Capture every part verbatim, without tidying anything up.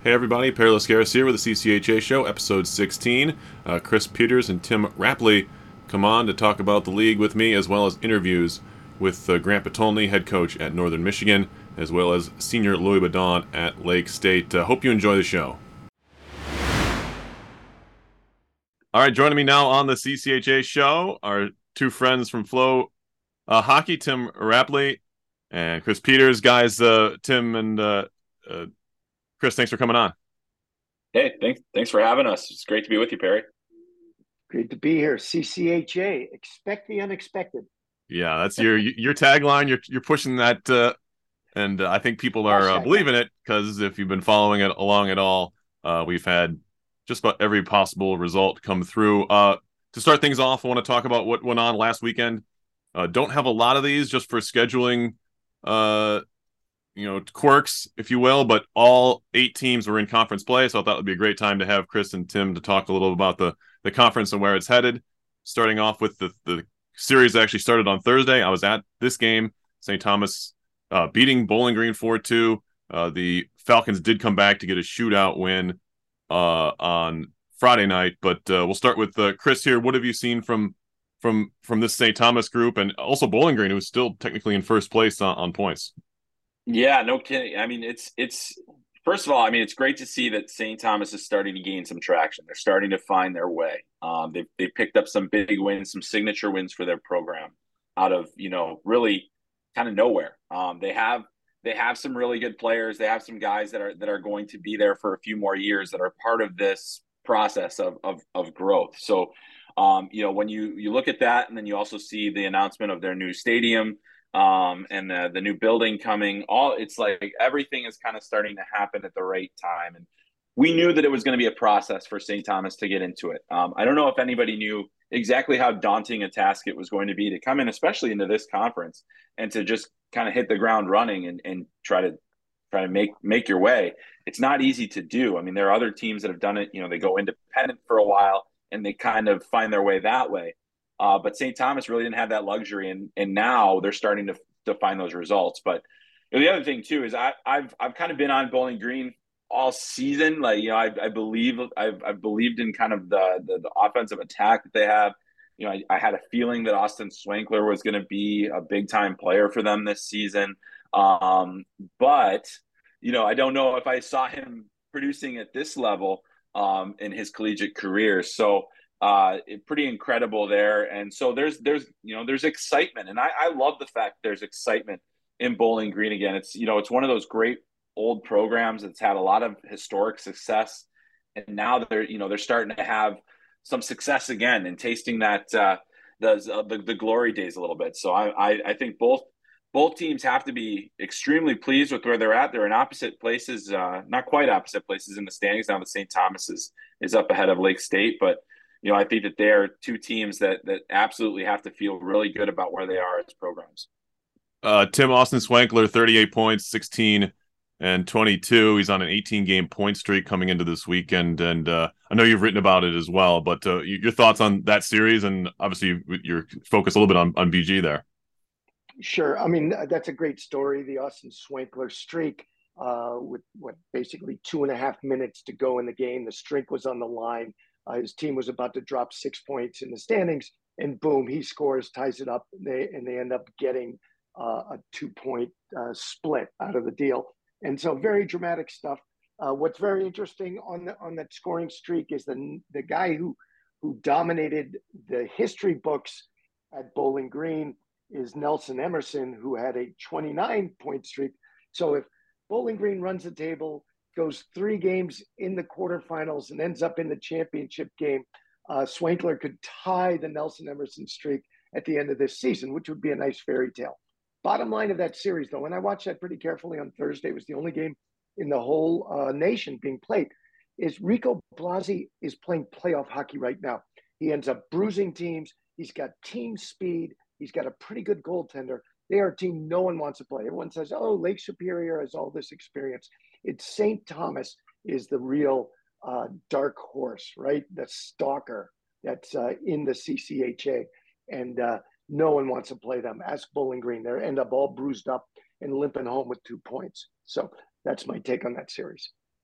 Hey everybody, Perry Lascaris here with the C C H A Show, episode sixteen. Uh, Chris Peters and Tim Rapley come on to talk about the league with me, as well as interviews with uh, Grant Potulny, head coach at Northern Michigan, as well as senior Louis Badon at Lake State. Uh, hope you enjoy the show. All right, joining me now on the C C H A Show are two friends from Flow uh, Hockey, Tim Rapley and Chris Peters. Guys, uh, Tim and uh, uh, Chris, thanks for coming on. Hey, thanks thanks for having us. It's great to be with you, Perry. Great to be here. C C H A, expect the unexpected. Yeah, that's your your tagline. You're you're pushing that, uh, and uh, I think people are uh, believing it because if you've been following it along at all, uh, we've had just about every possible result come through. Uh, to start things off, I want to talk about what went on last weekend. Uh, don't have a lot of these just for scheduling, uh, you know, quirks, if you will. But all eight teams were in conference play, so I thought it would be a great time to have Chris and Tim to talk a little about the the conference and where it's headed. Starting off with the the series that actually started on Thursday. I was at this game, Saint Thomas uh, beating Bowling Green four two. Uh, the Falcons did come back to get a shootout win uh, on Friday night. But uh, we'll start with uh, Chris here. What have you seen from from from this Saint Thomas group, and also Bowling Green, who's still technically in first place on, on points? Yeah, no kidding. I mean, it's it's first of all, I mean, it's great to see that Saint Thomas is starting to gain some traction. They're starting to find their way. Um, they they picked up some big wins, some signature wins for their program out of, you know, really kind of nowhere. Um, they have they have some really good players. They have some guys that are that are going to be there for a few more years that are part of this process of of of growth. So, um, you know, when you you look at that, and then you also see the announcement of their new stadium, um, and the, the new building coming, all it's like everything is kind of starting to happen at the right time. And we knew that it was going to be a process for Saint Thomas to get into it. Um, I don't know if anybody knew exactly how daunting a task it was going to be to come in, especially into this conference, and to just kind of hit the ground running and, and try to try to make make your way. It's not easy to do. I mean, there are other teams that have done it. You know, they go independent for a while and they kind of find their way that way. Uh, but Saint Thomas really didn't have that luxury, and and now they're starting to to find those results. But you know, the other thing too is I, I've I've kind of been on Bowling Green all season. Like, you know, I, I believe I've I've believed in kind of the the, the offensive attack that they have. You know, I, I had a feeling that Austin Swankler was going to be a big time player for them this season. Um, but you know, I don't know if I saw him producing at this level um, in his collegiate career. So uh it, pretty incredible there. And so there's there's you know there's excitement, and I, I love the fact there's excitement in Bowling Green again. It's you know it's one of those great old programs that's had a lot of historic success, and now they're you know they're starting to have some success again and tasting that uh the uh, the, the glory days a little bit. So I, I I think both both teams have to be extremely pleased with where they're at. They're in opposite places, uh not quite opposite places in the standings now. The Saint Thomas is is up ahead of Lake State, but you know, I think that they are two teams that that absolutely have to feel really good about where they are as programs. Uh, Tim, Austin Swankler, thirty-eight points, sixteen and twenty-two. He's on an eighteen game point streak coming into this weekend, and uh, I know you've written about it as well. But uh, your thoughts on that series, and obviously your focus a little bit on on B G there. Sure. I mean, that's a great story. The Austin Swankler streak, uh, with what basically two and a half minutes to go in the game, the streak was on the line. Uh, his team was about to drop six points in the standings, and boom, he scores, ties it up, and they, and they end up getting uh, a two-point uh, split out of the deal. And so, very dramatic stuff. Uh, what's very interesting on the on that scoring streak is the the guy who who dominated the history books at Bowling Green is Nelson Emerson, who had a twenty-nine point streak. So if Bowling Green runs the table, goes three games in the quarterfinals, and ends up in the championship game, uh, Swankler could tie the Nelson Emerson streak at the end of this season, which would be a nice fairy tale. Bottom line of that series, though, and I watched that pretty carefully on Thursday, it was the only game in the whole uh, nation being played, is Rico Blasi is playing playoff hockey right now. He ends up bruising teams. He's got team speed. He's got a pretty good goaltender. They are a team no one wants to play. Everyone says, oh, Lake Superior has all this experience. It's Saint Thomas is the real uh, dark horse, right? The stalker that's uh, in the C C H A. And uh, no one wants to play them. Ask Bowling Green. They end up all bruised up and limping home with two points. So that's my take on that series.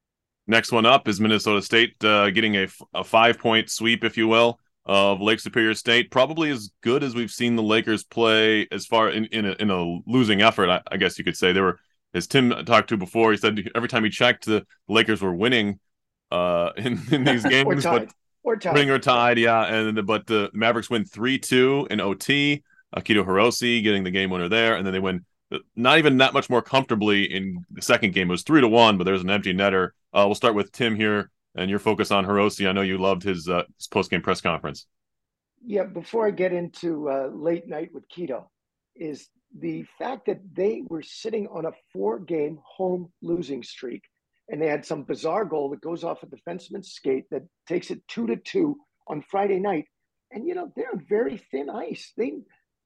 Next one up is Minnesota State uh, getting a, a five point sweep, if you will, of Lake Superior State. Probably as good as we've seen the Lakers play as far in in a, in a losing effort. I, I guess you could say they were, as Tim talked to before. He said every time he checked, the Lakers were winning uh, in in these or games, but tied, or tied, winning or tied, yeah. And but the Mavericks win three two in O T. Akito Hirose getting the game winner there, and then they win not even that much more comfortably in the second game. It was three to one, but there's an empty netter. Uh, we'll start with Tim here, and your focus on Hirose. I know you loved his, uh, his post game press conference. Yeah, before I get into uh, late night with Keto, is the fact that they were sitting on a four-game home losing streak, and they had some bizarre goal that goes off a defenseman's skate that takes it two to two on Friday night. And you know they're on very thin ice. They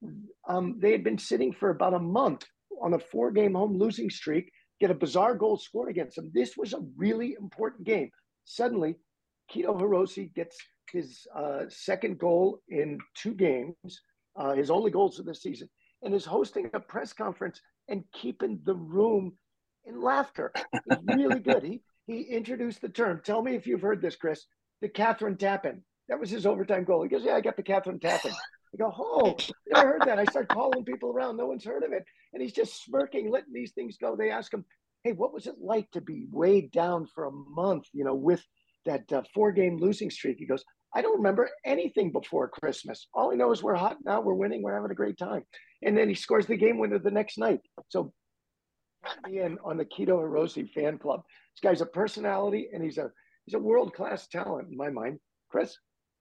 um, they had been sitting for about a month on a four-game home losing streak, get a bizarre goal scored against them. This was a really important game. Suddenly, Keto Hirose gets his uh, second goal in two games, uh, his only goals of the season, and is hosting a press conference and keeping the room in laughter. It's really good. He he introduced the term. Tell me if you've heard this, Chris. The Catherine Tappan. That was his overtime goal. He goes, "Yeah, I got the Catherine Tappan." I go, "Oh, never heard that." I start calling people around. No one's heard of it, and he's just smirking, letting these things go. They ask him, "Hey, what was it like to be weighed down for a month? You know, with that uh, four-game losing streak?" He goes, "I don't remember anything before Christmas. All I know is we're hot now, we're winning, we're having a great time." And then he scores the game winner the next night. So me in on the Keto Hirose fan club. This guy's a personality, and he's a he's a world-class talent in my mind. Chris?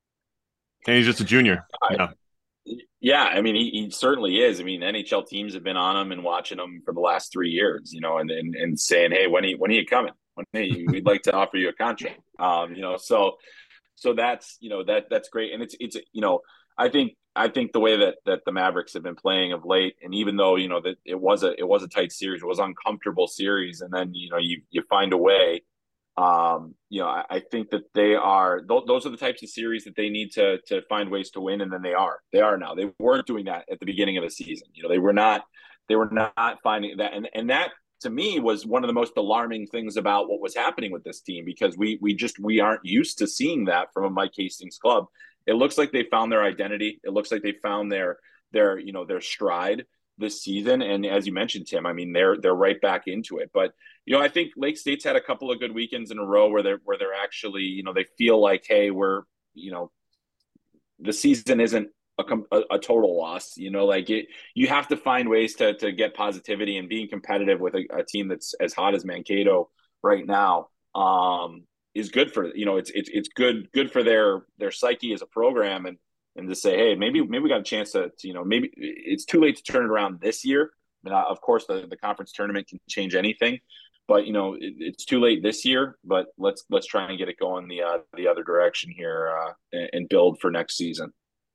And he's just a junior. Yeah. Yeah, I mean, he, he certainly is. I mean, N H L teams have been on him and watching him for the last three years, you know, and and, and saying, "Hey, when are you, when are you coming? When are you, we'd like to offer you a contract." Um, you know, so so that's you know that that's great, and it's it's you know, I think I think the way that that the Mavericks have been playing of late, and even though you know that it was a it was a tight series, it was an uncomfortable series, and then you know you you find a way. Um, you know, I, I think that they are th- those are the types of series that they need to to find ways to win, and then they are they are now. They weren't doing that at the beginning of the season. You know, they were not they were not finding that, and and that to me was one of the most alarming things about what was happening with this team, because we we just we aren't used to seeing that from a Mike Hastings club. It looks like they found their identity. It looks like they found their their you know their stride this season, and as you mentioned, Tim, I mean they're they're right back into it, but you know, I think Lake State's had a couple of good weekends in a row where they're where they're actually, you know, they feel like, hey, we're, you know, the season isn't a, a, a total loss. You know, like it, you have to find ways to to get positivity, and being competitive with a, a team that's as hot as Mankato right now um, is good for you know it's it's it's good good for their their psyche as a program, and and to say, hey, maybe maybe we got a chance to, to you know maybe it's too late to turn it around this year. I mean, of course, the, the conference tournament can change anything, but you know it, it's too late this year. But let's let's try and get it going the uh, the other direction here uh, and, and build for next season.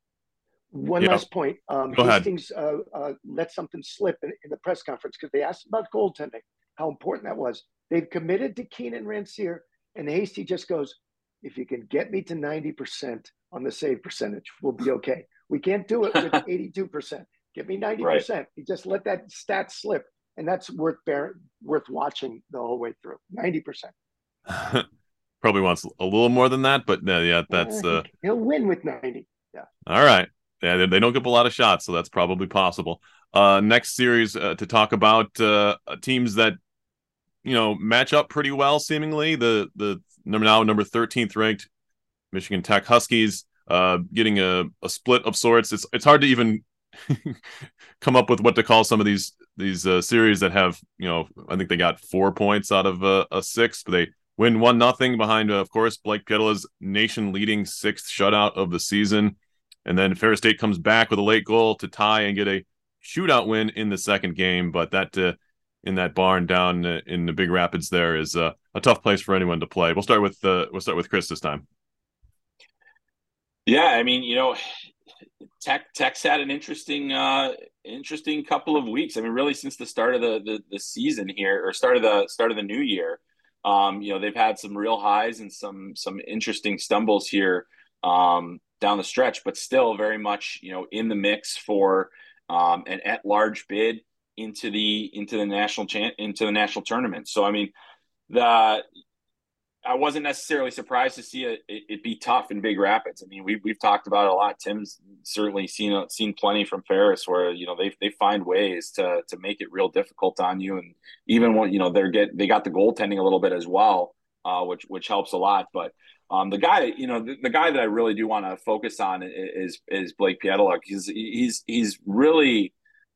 One Yeah. last point. Um, Go ahead. Hastings uh, uh, let something slip in, in the press conference because they asked about goaltending, how important that was. They've committed to Keenan Rancier, and Hasty just goes, "If you can get me to ninety percent on the save percentage, we'll be okay. We can't do it with eighty-two percent. Get me ninety percent. Right. He just let that stat slip, and that's worth bear, worth watching the whole way through. ninety percent. Probably wants a little more than that, but uh, yeah, that's uh... he'll win with ninety. Yeah. All right. Yeah, they, they don't give a lot of shots, so that's probably possible. Uh, next series uh, to talk about uh, teams that you know match up pretty well, seemingly. The the number now number thirteenth ranked Michigan Tech Huskies uh, getting a, a split of sorts. It's it's hard to even come up with what to call some of these these uh, series that have you know I think they got four points out of uh, a six, but they win one nothing behind uh, of course Blake Pietala's nation leading sixth shutout of the season. And then Ferris State comes back with a late goal to tie and get a shootout win in the second game. But that uh, in that barn down uh, in the Big Rapids there is uh, a tough place for anyone to play. We'll start with uh, we'll start with Chris this time. Yeah, I mean, you know, Tech Tech's had an interesting uh, interesting couple of weeks. I mean, really since the start of the the, the season here, or start of the start of the new year. Um, you know, they've had some real highs and some some interesting stumbles here. Um, down the stretch, but still very much, you know, in the mix for um, an at-large bid into the into the national cha- into the national tournament. So I mean, the I wasn't necessarily surprised to see it, it, it be tough in Big Rapids. I mean, we we've talked about it a lot. Tim's certainly seen seen plenty from Ferris where you know they they find ways to to make it real difficult on you, and even when you know they're get they got the goaltending a little bit as well, uh, which which helps a lot. But um, the guy, you know, the, the guy that I really do want to focus on is is Blake Pietila. He's he's he's really.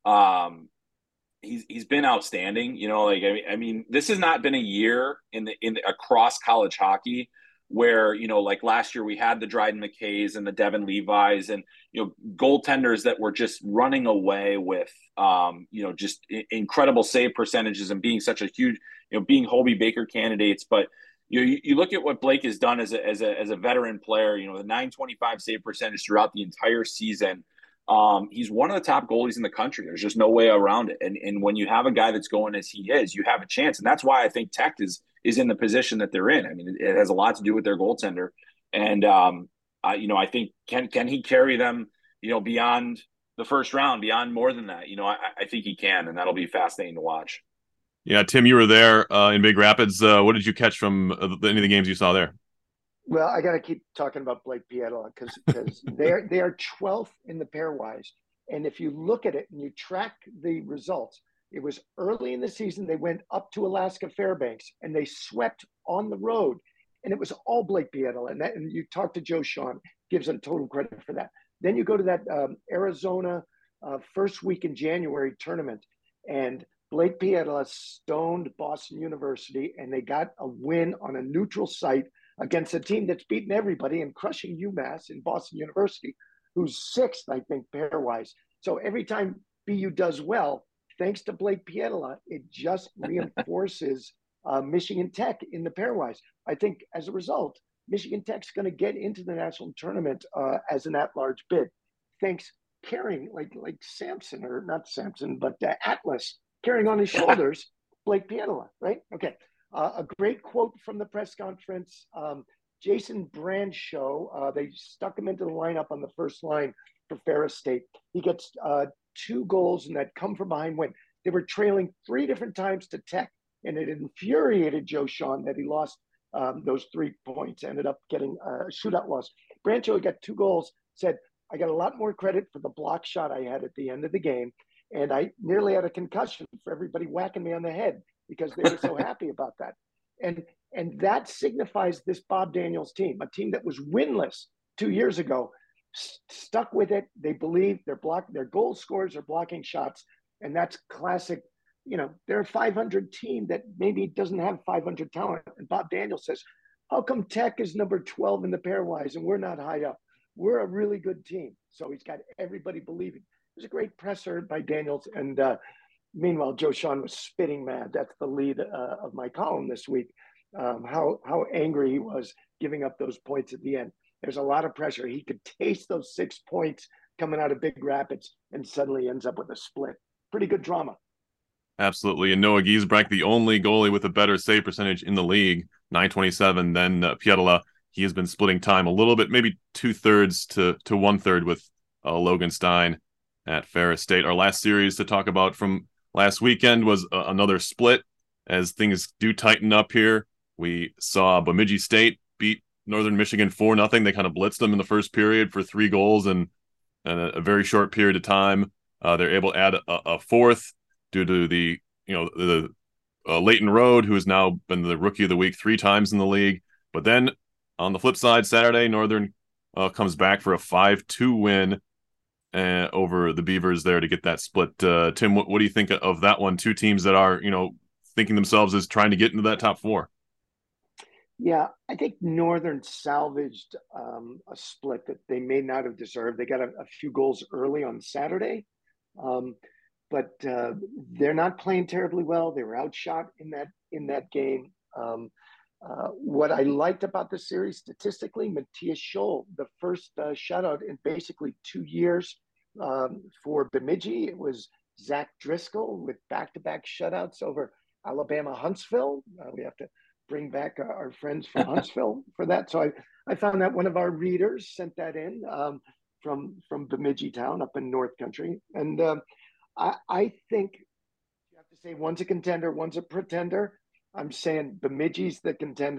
Um, he's he's been outstanding. You know, like I mean, I mean, this has not been a year in the in the, across college hockey where you know, like last year we had the Dryden McKays and the Devin Levi's and you know goaltenders that were just running away with um, you know just incredible save percentages and being such a huge you know being Hobey Baker candidates, but. You, you look at what Blake has done as a, as a as a veteran player. You know the nine twenty-five save percentage throughout the entire season. Um, he's one of the top goalies in the country. There's just no way around it. And and when you have a guy that's going as he is, you have a chance. And that's why I think Tech is is in the position that they're in. I mean, it, it has a lot to do with their goaltender. And um, I, you know, I think can can he carry them, you know, beyond the first round, beyond more than that? You know, I, I think he can, and that'll be fascinating to watch. Yeah, Tim, you were there uh, in Big Rapids. Uh, what did you catch from uh, any of the games you saw there? Well, I got to keep talking about Blake Pietila because because they're they are twelfth in the pairwise, and if you look at it and you track the results, it was early in the season they went up to Alaska Fairbanks and they swept on the road, and it was all Blake Pietila. And that, and you talk to Joe Sean, gives him total credit for that. Then you go to that um, Arizona uh, first week in January tournament, and Blake Pietila stoned Boston University, and they got a win on a neutral site against a team that's beaten everybody and crushing UMass in Boston University, who's sixth, I think, pairwise. So every time B U does well, thanks to Blake Pietila, it just reinforces uh, Michigan Tech in the pairwise. I think as a result, Michigan Tech's going to get into the national tournament uh, as an at-large bid. Thanks carrying like like Samson or not Samson, but uh, Atlas carrying on his shoulders, Blake Pietila, right? Okay. Uh, a great quote from the press conference. Um, Jason Brandshow, uh, they stuck him into the lineup on the first line for Ferris State. He gets uh, two goals and that come from behind win. They were trailing three different times to Tech, and it infuriated Joe Sean that he lost um, those three points, ended up getting a shootout loss. Brandshow got two goals, said, I got a lot more credit for the block shot I had at the end of the game. And I nearly had a concussion for everybody whacking me on the head because they were so happy about that. And and that signifies this Bob Daniels team, a team that was winless two years ago, st- stuck with it. They believe their block, their goal scorers are blocking shots. And that's classic. You know, they're a five hundred team that maybe doesn't have five hundred talent. And Bob Daniels says, how come Tech is number twelve in the pairwise and we're not high up? We're a really good team. So he's got everybody believing. It was a great presser by Daniels. And uh, meanwhile, Joe Sean was spitting mad. That's the lead uh, of my column this week. Um, how how angry he was giving up those points at the end. There's a lot of pressure. He could taste those six points coming out of Big Rapids and suddenly ends up with a split. Pretty good drama. Absolutely. And Noah Giesbrecht, the only goalie with a better save percentage in the league, nine twenty-seven, than uh, Pietila. He has been splitting time a little bit, maybe two thirds to, to one third with uh, Logan Stein at Ferris State. Our last series to talk about from last weekend was uh, another split as things do tighten up here. We saw Bemidji State beat Northern Michigan four nothing. They kind of blitzed them in the first period for three goals in, in a, a very short period of time. Uh, they're able to add a, a fourth due to the, you know, the uh, Leighton Road, who has now been the rookie of the week three times in the league. But then on the flip side, Saturday, Northern uh, comes back for a five two win uh, over the Beavers there to get that split. Uh, Tim, what, what do you think of that one? Two teams that are, you know, thinking themselves as trying to get into that top four. Yeah, I think Northern salvaged um, a split that they may not have deserved. They got a, a few goals early on Saturday, um, but uh, they're not playing terribly well. They were outshot in that in that game. Um, uh, what I liked about the series statistically, Matthias Scholl, the first uh, shutout in basically two years um, for Bemidji. It was Zach Driscoll with back-to-back shutouts over Alabama Huntsville. Uh, we have to bring back our, our friends from Huntsville for that. So I, I found that one of our readers sent that in um, from from Bemidji town up in North Country. And um, I, I think you have to say one's a contender, one's a pretender. I'm saying Bemidji's the contender.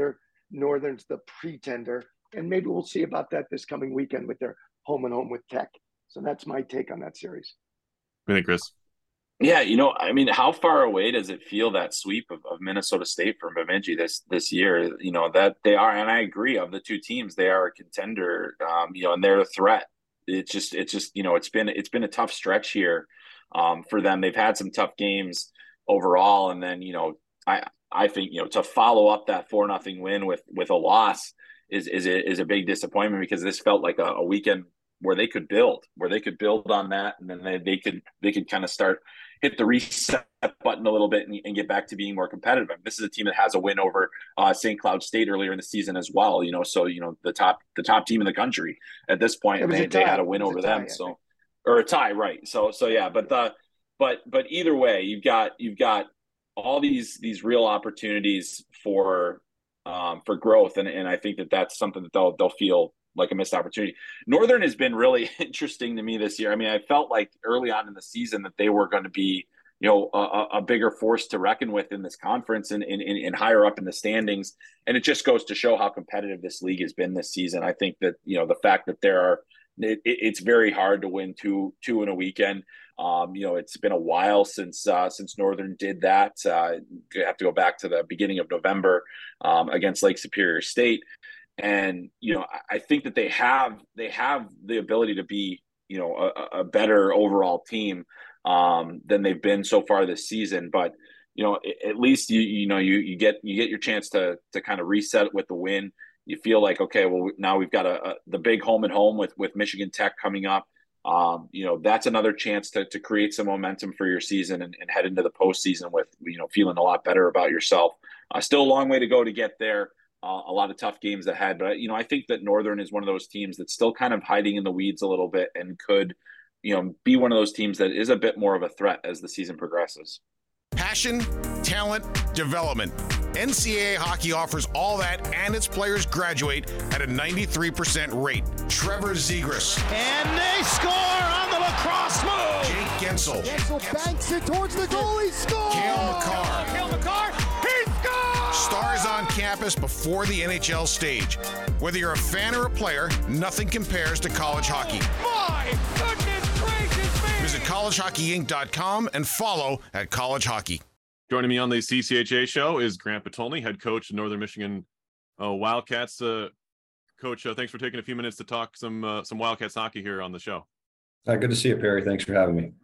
Northern's the pretender, and maybe we'll see about that this coming weekend with their home and home with Tech. So that's my take on that series. I think, Chris. Yeah, you know, I mean, how far away does it feel, that sweep of, of Minnesota State from Bemidji this this year? You know, that they are, and I agree, of the two teams, they are a contender, um, you know, and they're a threat. It's just, it's just, you know, it's been, it's been a tough stretch here um, for them. They've had some tough games overall. And then, you know, I, I think, you know, to follow up that four nothing win with, with a loss is, is, a, is a big disappointment, because this felt like a, a weekend where they could build, where they could build on that. And then they, they could, they could kind of start, hit the reset button a little bit and, and get back to being more competitive. I mean, this is a team that has a win over uh, Saint Cloud State earlier in the season as well. You know, so, you know, the top, the top team in the country at this point, and they, they had a win over them. Tie, so, or a tie. Right. So, so yeah, but the, but, but either way, you've got, you've got all these, these real opportunities for, um, for growth. And, and I think that that's something that they'll, they'll feel like a missed opportunity. Northern has been really interesting to me this year. I mean, I felt like early on in the season that they were going to be, you know, a, a bigger force to reckon with in this conference and, and, and higher up in the standings. And it just goes to show how competitive this league has been this season. I think that, you know, the fact that there are, it, it's very hard to win two, two in a weekend. Um, you know, it's been a while since, uh, since Northern did that. Uh, you have to go back to the beginning of November um, against Lake Superior State. And, you know, I think that they have, they have the ability to be, you know, a, a better overall team um, than they've been so far this season. But, you know, at least, you, you know, you, you get, you get your chance to, to kind of reset with the win. You feel like, okay, well, now we've got a, a the big home and home with, with Michigan Tech coming up. Um, you know, that's another chance to, to create some momentum for your season and, and head into the postseason with, you know, feeling a lot better about yourself. Uh, still a long way to go to get there. Uh, a lot of tough games ahead, but you know, I think that Northern is one of those teams that's still kind of hiding in the weeds a little bit and could, you know, be one of those teams that is a bit more of a threat as the season progresses. Passion, talent, development. N C double A hockey offers all that, and its players graduate at a ninety-three percent rate. Trevor Zegras. And they score on the lacrosse move. Jake Gensel. Gensel banks it towards the goal. He scores. Cale Makar. Cale Makar. He scores. Stars on campus before the N H L stage. Whether you're a fan or a player, nothing compares to college hockey. My goodness gracious me. Visit college hockey inc dot com and follow at College Hockey. Joining me on the C C H A show is Grant Potulny, head coach of Northern Michigan uh, Wildcats. Uh, coach, uh, thanks for taking a few minutes to talk some uh, some Wildcats hockey here on the show. Uh, good to see you, Perry. Thanks for having me.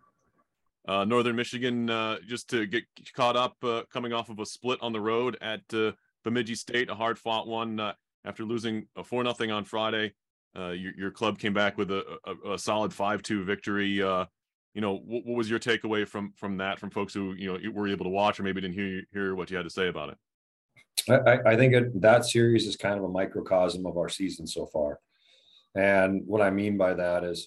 Uh, Northern Michigan, uh, just to get caught up, uh, coming off of a split on the road at uh, Bemidji State, a hard-fought one uh, after losing a four nothing on Friday. Uh, your, your club came back with a, a, a solid five two victory. Uh, you know, what, what was your takeaway from from that, from folks who, you know, were able to watch or maybe didn't hear hear what you had to say about it? I, I think it, that series is kind of a microcosm of our season so far. And what I mean by that is,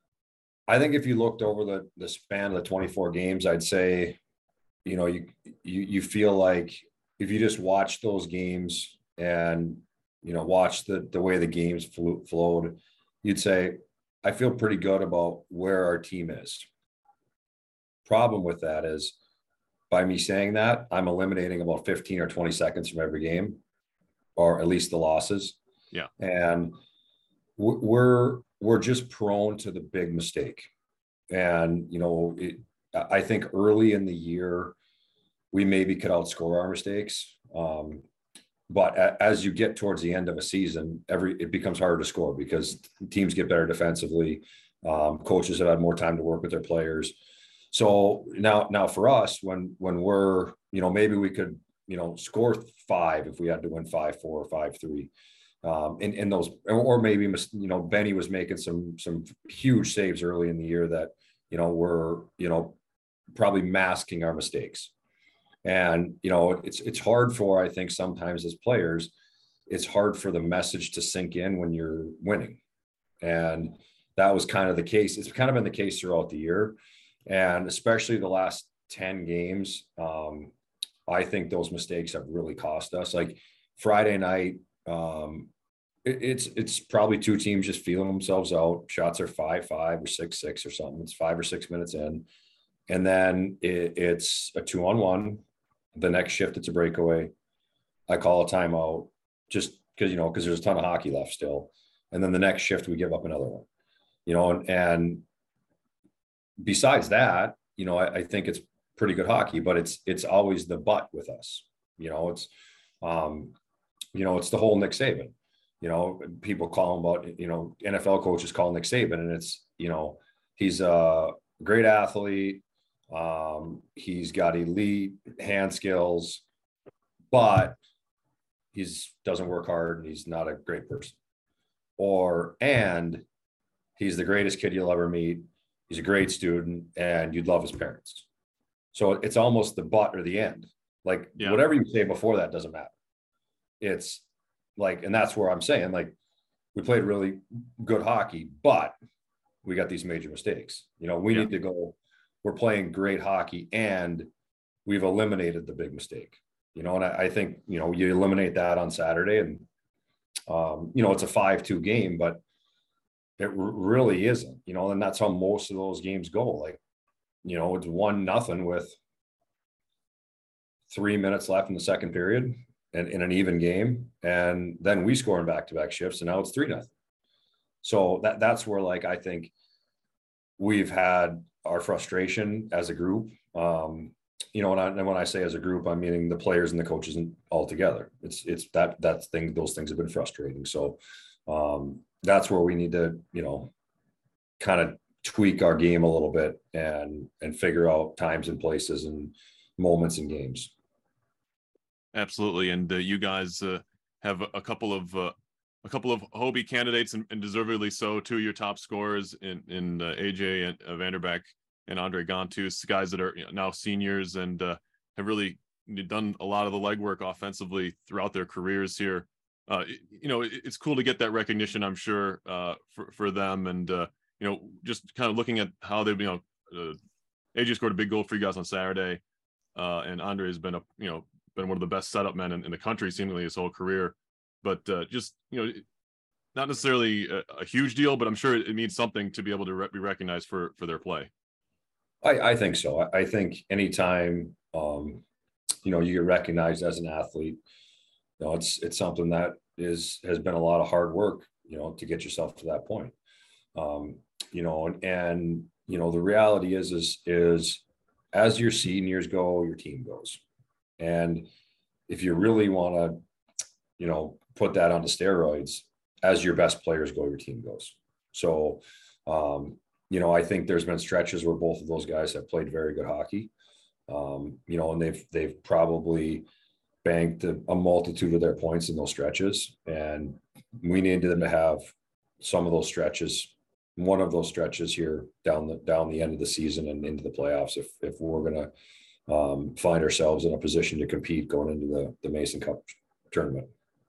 I think if you looked over the, the span of the twenty-four games, I'd say, you know, you, you, you feel like if you just watch those games and, you know, watch the, the way the games flew, flowed, you'd say, I feel pretty good about where our team is. Problem with that is, by me saying that, I'm eliminating about fifteen or twenty seconds from every game, or at least the losses. Yeah. And we're, we're just prone to the big mistake. And, you know, it, I think early in the year, we maybe could outscore our mistakes. Um, but a, as you get towards the end of a season, every, it becomes harder to score because teams get better defensively. Um, coaches have had more time to work with their players. So now, now for us, when, when we're, you know, maybe we could, you know, score five if we had to win five, four or five, three. Um, in, in those, or maybe, you know, Benny was making some, some huge saves early in the year that, you know, were, you know, probably masking our mistakes. And, you know, it's, it's hard for, I think sometimes as players, it's hard for the message to sink in when you're winning. And that was kind of the case. It's kind of been the case throughout the year. And especially the last ten games, um, I think those mistakes have really cost us. Like Friday night, um, it, it's it's probably two teams just feeling themselves out. Shots are five five or six six or something. It's five or six minutes in, and then it, it's a two on one. The next shift, it's a breakaway. I call a timeout. just because, you know, because there's a ton of hockey left still. And then the next shift, we give up another one, you know, and, and besides that, you know, I, I think it's pretty good hockey, but it's, it's always the but with us, you know, it's, um, you know, it's the whole Nick Saban, you know, people call him about, you know, N F L coaches call Nick Saban, and it's, you know, he's a great athlete. Um, he's got elite hand skills, but he's doesn't work hard and he's not a great person. Or, and he's the greatest kid you'll ever meet. He's a great student and you'd love his parents. So it's almost the but or the end. Like yeah. Whatever you say before that doesn't matter. It's like, and that's where I'm saying, like, we played really good hockey, but we got these major mistakes. You know, we yeah. need to go, we're playing great hockey and we've eliminated the big mistake, you know, and I, I think, you know, you eliminate that on Saturday and, um, you know, it's a five two game, but it r- really isn't, you know, and that's how most of those games go. Like, you know, it's one nothing with three minutes left in the second period and in an even game. And then we score in back-to-back shifts and now it's three nothing. So that that's where, like, I think we've had our frustration as a group. Um, you know, and, I, and when I say as a group, I'm meaning the players and the coaches all together. It's, it's that, that thing, those things have been frustrating. So um, that's where we need to, you know, kind of tweak our game a little bit and, and figure out times and places and moments in games. Absolutely. And uh, you guys uh, have a couple of, uh, a couple of Hobey candidates and, and deservedly so, two of your top scorers in, in uh, A J and uh, Vanderbeck and Andre Gontus, guys that are, you know, now seniors and uh, have really done a lot of the legwork offensively throughout their careers here. Uh, you know, it, it's cool to get that recognition, I'm sure, uh, for, for them. And, uh, you know, just kind of looking at how they've, you know, uh, A J scored a big goal for you guys on Saturday. Uh, and Andre has been a, you know, been one of the best setup men in, in the country, seemingly his whole career. But uh, just, you know, not necessarily a, a huge deal, but I'm sure it means something to be able to re- be recognized for, for their play. I, I think so. I, I think anytime, um, you know, you get recognized as an athlete, you know, it's, it's something that is, has been a lot of hard work, you know, to get yourself to that point. Um, you know, and, and, you know, the reality is, is, is as your seniors go, your team goes. And if you really want to, you know, put that onto steroids, as your best players go, your team goes. So, um, you know, I think there's been stretches where both of those guys have played very good hockey, um, you know, and they've, they've probably banked a, a multitude of their points in those stretches. And we need them to have some of those stretches, one of those stretches here down the, down the end of the season and into the playoffs. If, if we're going to um, find ourselves in a position to compete going into the, the Mason Cup tournament.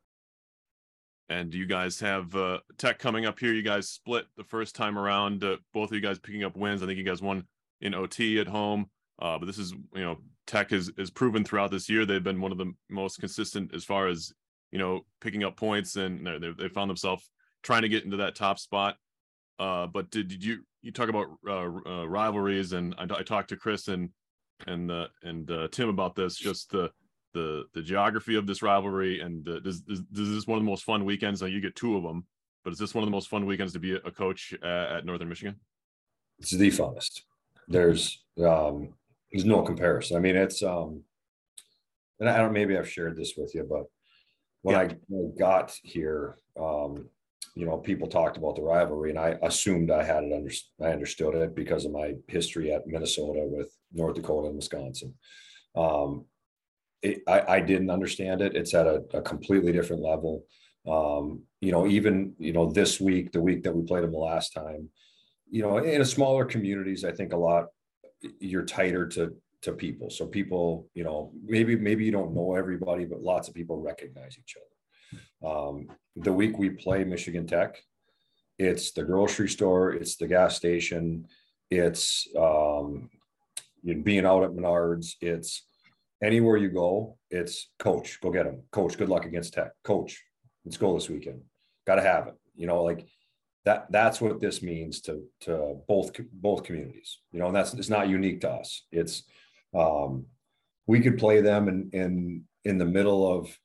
And you guys have uh, Tech coming up here. You guys split the first time around, uh, both of you guys picking up wins. I think you guys won in O T at home. Uh, but this is, you know, Tech has, has proven throughout this year they've been one of the most consistent as far as, you know, picking up points, and they they found themselves trying to get into that top spot. Uh, but did, did you you talk about uh, uh, rivalries? And I, I talked to Chris and and uh, and uh, Tim about this, just the the the geography of this rivalry, and uh, does, does does this one of the most fun weekends? Now you get two of them, but is this one of the most fun weekends to be a coach uh, at Northern Michigan? It's the funnest. There's um, there's no comparison. I mean, it's um, and I don't maybe I've shared this with you, but when yeah. I got here, um, you know, people talked about the rivalry, and I assumed I had it under I understood it because of my history at Minnesota with North Dakota and Wisconsin. Um, It, I, I didn't understand it. It's at a, a completely different level. Um, you know, even, you know, this week, the week that we played them the last time, you know, in a smaller communities, I think a lot, you're tighter to, to people. So people, you know, maybe, maybe you don't know everybody, but lots of people recognize each other. Um, the week we play Michigan Tech, it's the grocery store, it's the gas station, it's um, you know, being out at Menards, it's, anywhere you go, it's coach, go get him. Coach, good luck against Tech. Coach, let's go this weekend. Got to have it. You know, like that, that's what this means to, to both, both communities, you know, and that's, it's not unique to us. It's, um, we could play them in, in, in the middle of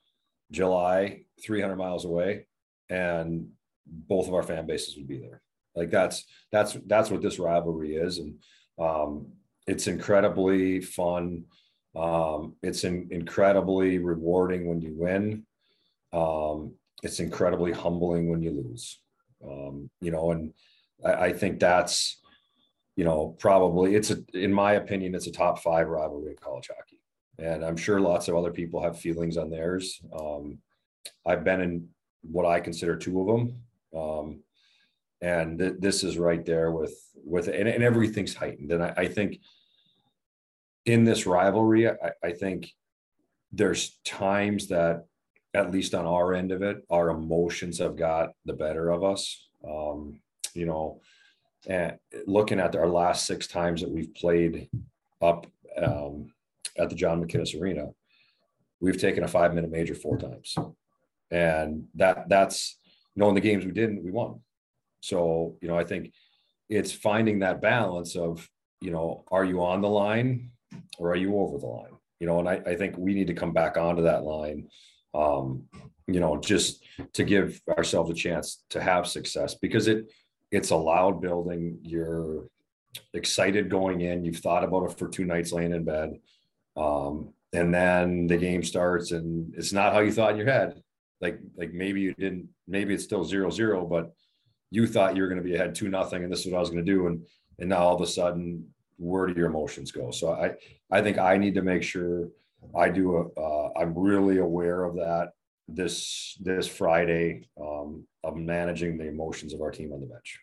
July, three hundred miles away, and both of our fan bases would be there. Like that's that's that's what this rivalry is, and um, it's incredibly fun. Um, it's in, incredibly rewarding when you win. Um, it's incredibly humbling when you lose. Um, you know, and I, I think that's, you know, probably it's a, in my opinion, it's a top five rivalry in college hockey. And I'm sure lots of other people have feelings on theirs. Um, I've been in what I consider two of them. Um, and th- this is right there with, with, and, and everything's heightened. And I, I think in this rivalry, I, I think there's times that, at least on our end of it, our emotions have got the better of us. Um, you know, and looking at our last six times that we've played up um, at the John McInnes Arena, we've taken a five minute major four times. And that that's, you know, in the games we didn't, we won. So, you know, I think it's finding that balance of, you know, are you on the line or are you over the line? You know, and I, I think we need to come back onto that line, um, you know, just to give ourselves a chance to have success, because it, it's a loud building. You're excited going in. You've thought about it for two nights laying in bed. Um, and then the game starts and it's not how you thought in your head. Like, like maybe you didn't, maybe it's still zero, zero, but you thought you were going to be ahead two, nothing. And this is what I was going to do. And, and now all of a sudden, where do your emotions go? So I, I think I need to make sure I do a, uh, I'm really aware of that this, this Friday, um, of managing the emotions of our team on the bench.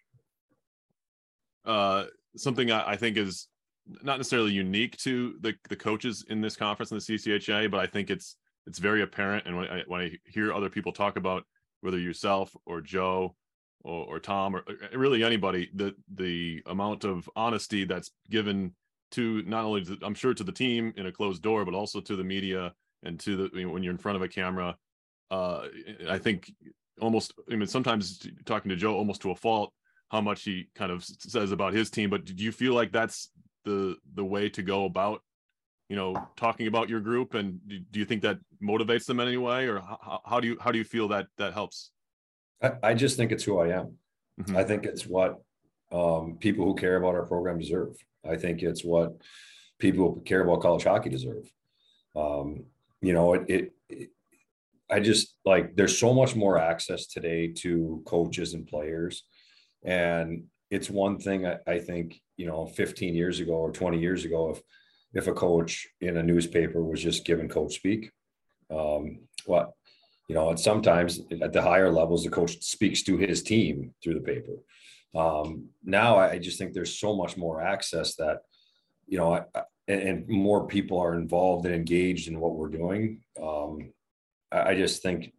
Uh, something I, I think is not necessarily unique to the, the coaches in this conference in the C C H A, but I think it's, it's very apparent. And when I, when I hear other people talk about whether yourself or Joe or, or Tom or really anybody, the, the amount of honesty that's given to not only, to, I'm sure to the team in a closed door, but also to the media and to the, you know, when you're in front of a camera, uh, I think almost, I mean, sometimes talking to Joe almost to a fault, how much he kind of says about his team, but do you feel like that's the, the way to go about, you know, talking about your group? And do, do you think that motivates them in any way, or how, how do you, how do you feel that that helps? I, I just think it's who I am. Mm-hmm. I think it's what um, people who care about our program deserve. I think it's what people who care about college hockey deserve. Um, you know, it, it, it, I just like, there's so much more access today to coaches and players. And it's one thing I, I think, you know, fifteen years ago or twenty years ago, if, if a coach in a newspaper was just given coach speak, um, what, you know, and sometimes at the higher levels, the coach speaks to his team through the paper. Um, now I just think there's so much more access that, you know, I, and, and more people are involved and engaged in what we're doing. Um, I, I just think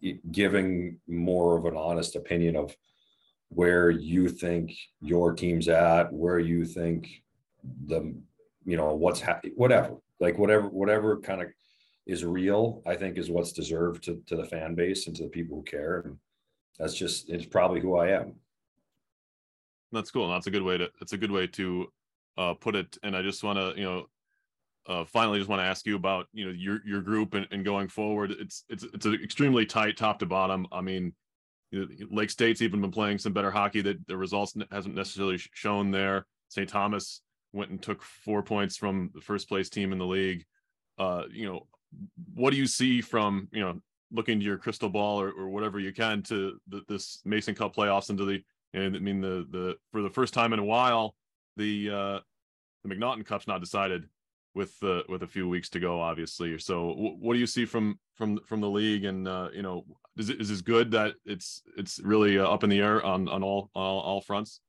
giving more of an honest opinion of where you think your team's at, where you think the, you know, what's happening, whatever, like whatever, whatever kind of is real, I think is what's deserved to, to the fan base and to the people who care. And that's just, it's probably who I am. That's cool. And that's a good way to, it's a good way to uh, put it. And I just want to, you know, uh, finally just want to ask you about, you know, your, your group and, and going forward. It's, it's, it's an extremely tight top to bottom. I mean, you know, Lake State's even been playing some better hockey that the results hasn't necessarily shown there. Saint Thomas went and took four points from the first place team in the league. Uh, you know, what do you see from, you know, looking to your crystal ball or, or whatever you can to the, this Mason Cup playoffs into the, and I mean, the, the, for the first time in a while, the, uh, the McNaughton Cup's not decided with, uh, with a few weeks to go, obviously. So w- what do you see from, from, from the league? And, uh, you know, is it, is this good that it's, it's really uh, up in the air on, on all, all, all fronts?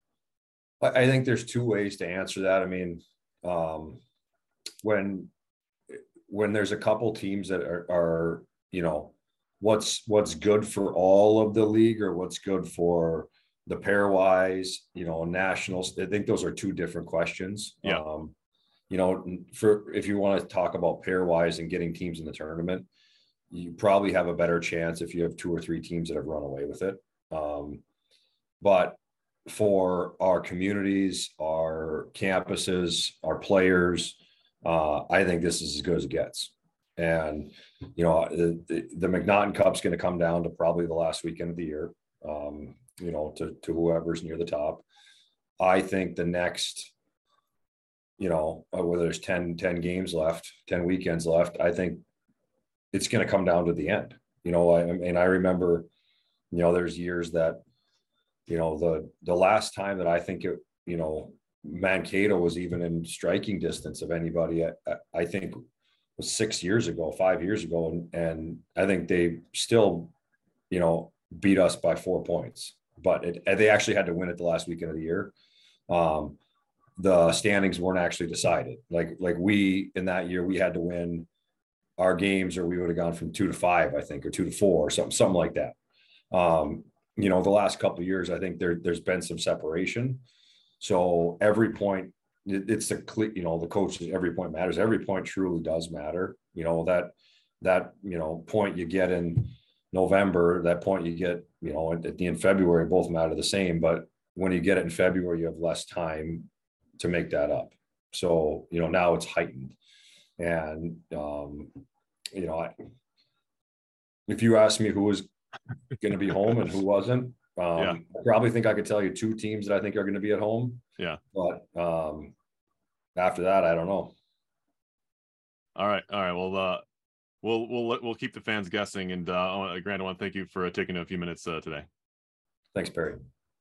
I think there's two ways to answer that. I mean, um, when, when there's a couple teams that are, are, you know, what's, what's good for all of the league or what's good for the pairwise, you know, nationals, I think those are two different questions. Yeah. Um, you know, for, if you want to talk about pairwise and getting teams in the tournament, you probably have a better chance if you have two or three teams that have run away with it. Um, but for our communities, our campuses, our players, uh, I think this is as good as it gets. And, you know, the, the, the McNaughton Cup's going to come down to probably the last weekend of the year, um, you know, to, to whoever's near the top. I think the next, you know, whether there's ten, ten games left, ten weekends left, I think it's going to come down to the end. You know, I, I mean, I remember, you know, there's years that, you know, the, the last time that I think it, you know, Mankato was even in striking distance of anybody, I, I think was six years ago, five years ago. And, and I think they still, you know, beat us by four points, but it, they actually had to win it the last weekend of the year. Um, the standings weren't actually decided. Like, like we, in that year, we had to win our games or we would have gone from two to five, I think, or two to four or something, something like that. Um, you know, the last couple of years, I think there, there's been some separation. So every point, it, it's the, you know, the coaches, every point matters. Every point truly does matter. You know, that, that, you know, point you get in November, that point you get, you know, at the end of February, both matter the same. But when you get it in February, you have less time to make that up. So, you know, now it's heightened. And, um, you know, I, if you ask me who was going to be home and who wasn't, um, yeah. I probably think I could tell you two teams that I think are going to be at home. Yeah. But um, after that, I don't know. All right. All right. Well, uh, we'll, we'll, we'll keep the fans guessing. And uh, Grant, I want to thank you for taking a few minutes uh, today. Thanks, Perry.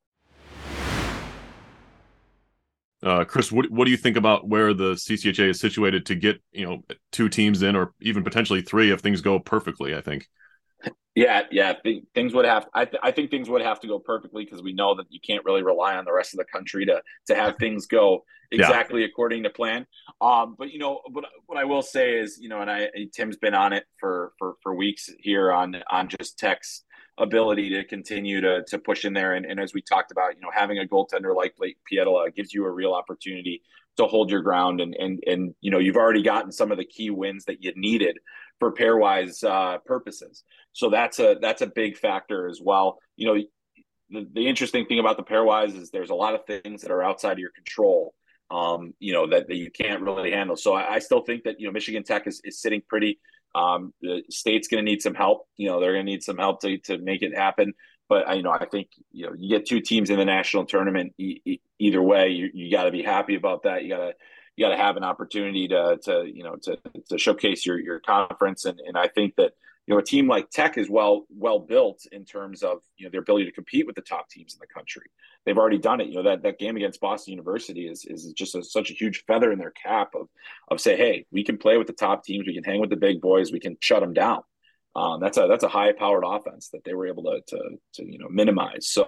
Uh, Chris, what what do you think about where the C C H A is situated to get, you know, two teams in, or even potentially three if things go perfectly? I think. Yeah, yeah, th- things would have. I th- I think things would have to go perfectly because we know that you can't really rely on the rest of the country to to have things go exactly yeah. according to plan. Um, but you know, what what I will say is, you know, and I Tim's been on it for for for weeks here on on just Tech's ability to continue to to push in there, and, and as we talked about, you know, having a goaltender like Blake Pietila gives you a real opportunity to hold your ground, and and and you know, you've already gotten some of the key wins that you needed for pairwise uh, purposes. So that's a that's a big factor as well. You know, the, the interesting thing about the pairwise is there's a lot of things that are outside of your control, um, you know, that, that you can't really handle. So I, I still think that, you know, Michigan Tech is, is sitting pretty. Um, the state's going to need some help. You know, they're going to need some help to to make it happen. But I, you know, I think, you know, you get two teams in the national tournament. E- e- either way, you you got to be happy about that. You got to you got to have an opportunity to to you know to to showcase your your conference. And and I think that, you know, a team like Tech is well well built in terms of, you know, their ability to compete with the top teams in the country. They've already done it. You know, that that game against Boston University is is just a, such a huge feather in their cap of of say, hey, we can play with the top teams, we can hang with the big boys, we can shut them down. Um, that's a that's a high powered offense that they were able to to, to you know minimize. So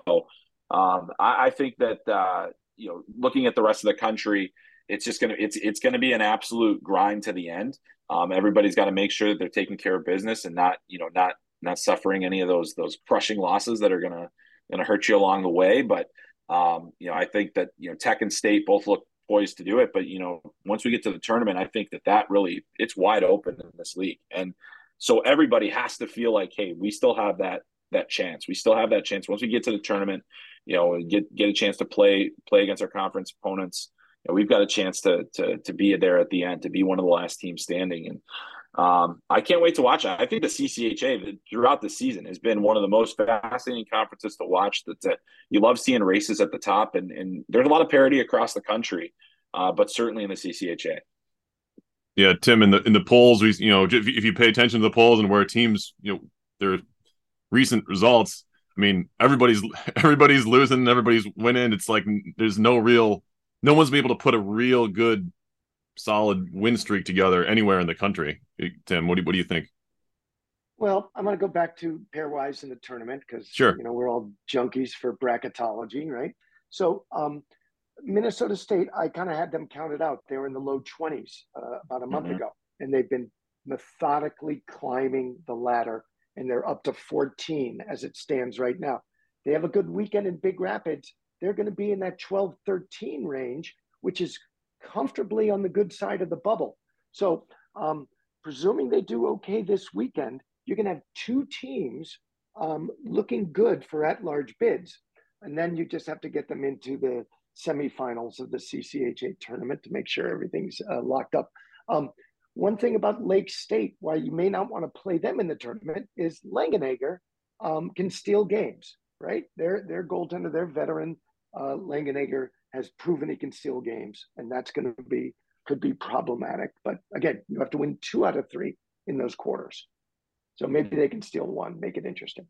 um, I, I think that uh, you know, looking at the rest of the country, it's just gonna it's it's gonna be an absolute grind to the end. Um, everybody's got to make sure that they're taking care of business and not, you know, not not suffering any of those those crushing losses that are gonna gonna hurt you along the way. But um, you know, I think that, you know, Tech and State both look poised to do it. But, you know, once we get to the tournament, I think that that really, it's wide open in this league, and so everybody has to feel like, hey, we still have that that chance. We still have that chance once we get to the tournament. You know, get get a chance to play play against our conference opponents. You know, we've got a chance to to to be there at the end, to be one of the last teams standing. And um, I can't wait to watch it. I think the C C H A throughout the season has been one of the most fascinating conferences to watch. That, that you love seeing races at the top, and and there's a lot of parity across the country, uh, but certainly in the C C H A. Yeah, Tim, in the in the polls, we you know if, if you pay attention to the polls and where teams, you know, their recent results, I mean, everybody's everybody's losing, everybody's winning. It's like there's no real, no one's been able to put a real good, solid win streak together anywhere in the country. Tim, what do you, what do you think? Well, I'm going to go back to pairwise in the tournament because sure. you know, we're all junkies for bracketology, right? So um, Minnesota State, I kind of had them counted out. They were in the low twenties uh, about a month mm-hmm. ago, and they've been methodically climbing the ladder, and they're up to fourteen as it stands right now. They have a good weekend in Big Rapids. They're going to be in that twelve thirteen range, which is comfortably on the good side of the bubble. So um, presuming they do okay this weekend, you're going to have two teams um, looking good for at-large bids. And then you just have to get them into the semifinals of the C C H A tournament to make sure everything's uh, locked up. Um, one thing about Lake State, why you may not want to play them in the tournament, is Langenegger um, can steal games, right? Their their goaltender, their veteran uh, Langenegger has proven he can steal games, and that's going to be could be problematic. But again, you have to win two out of three in those quarters, so maybe they can steal one, make it interesting.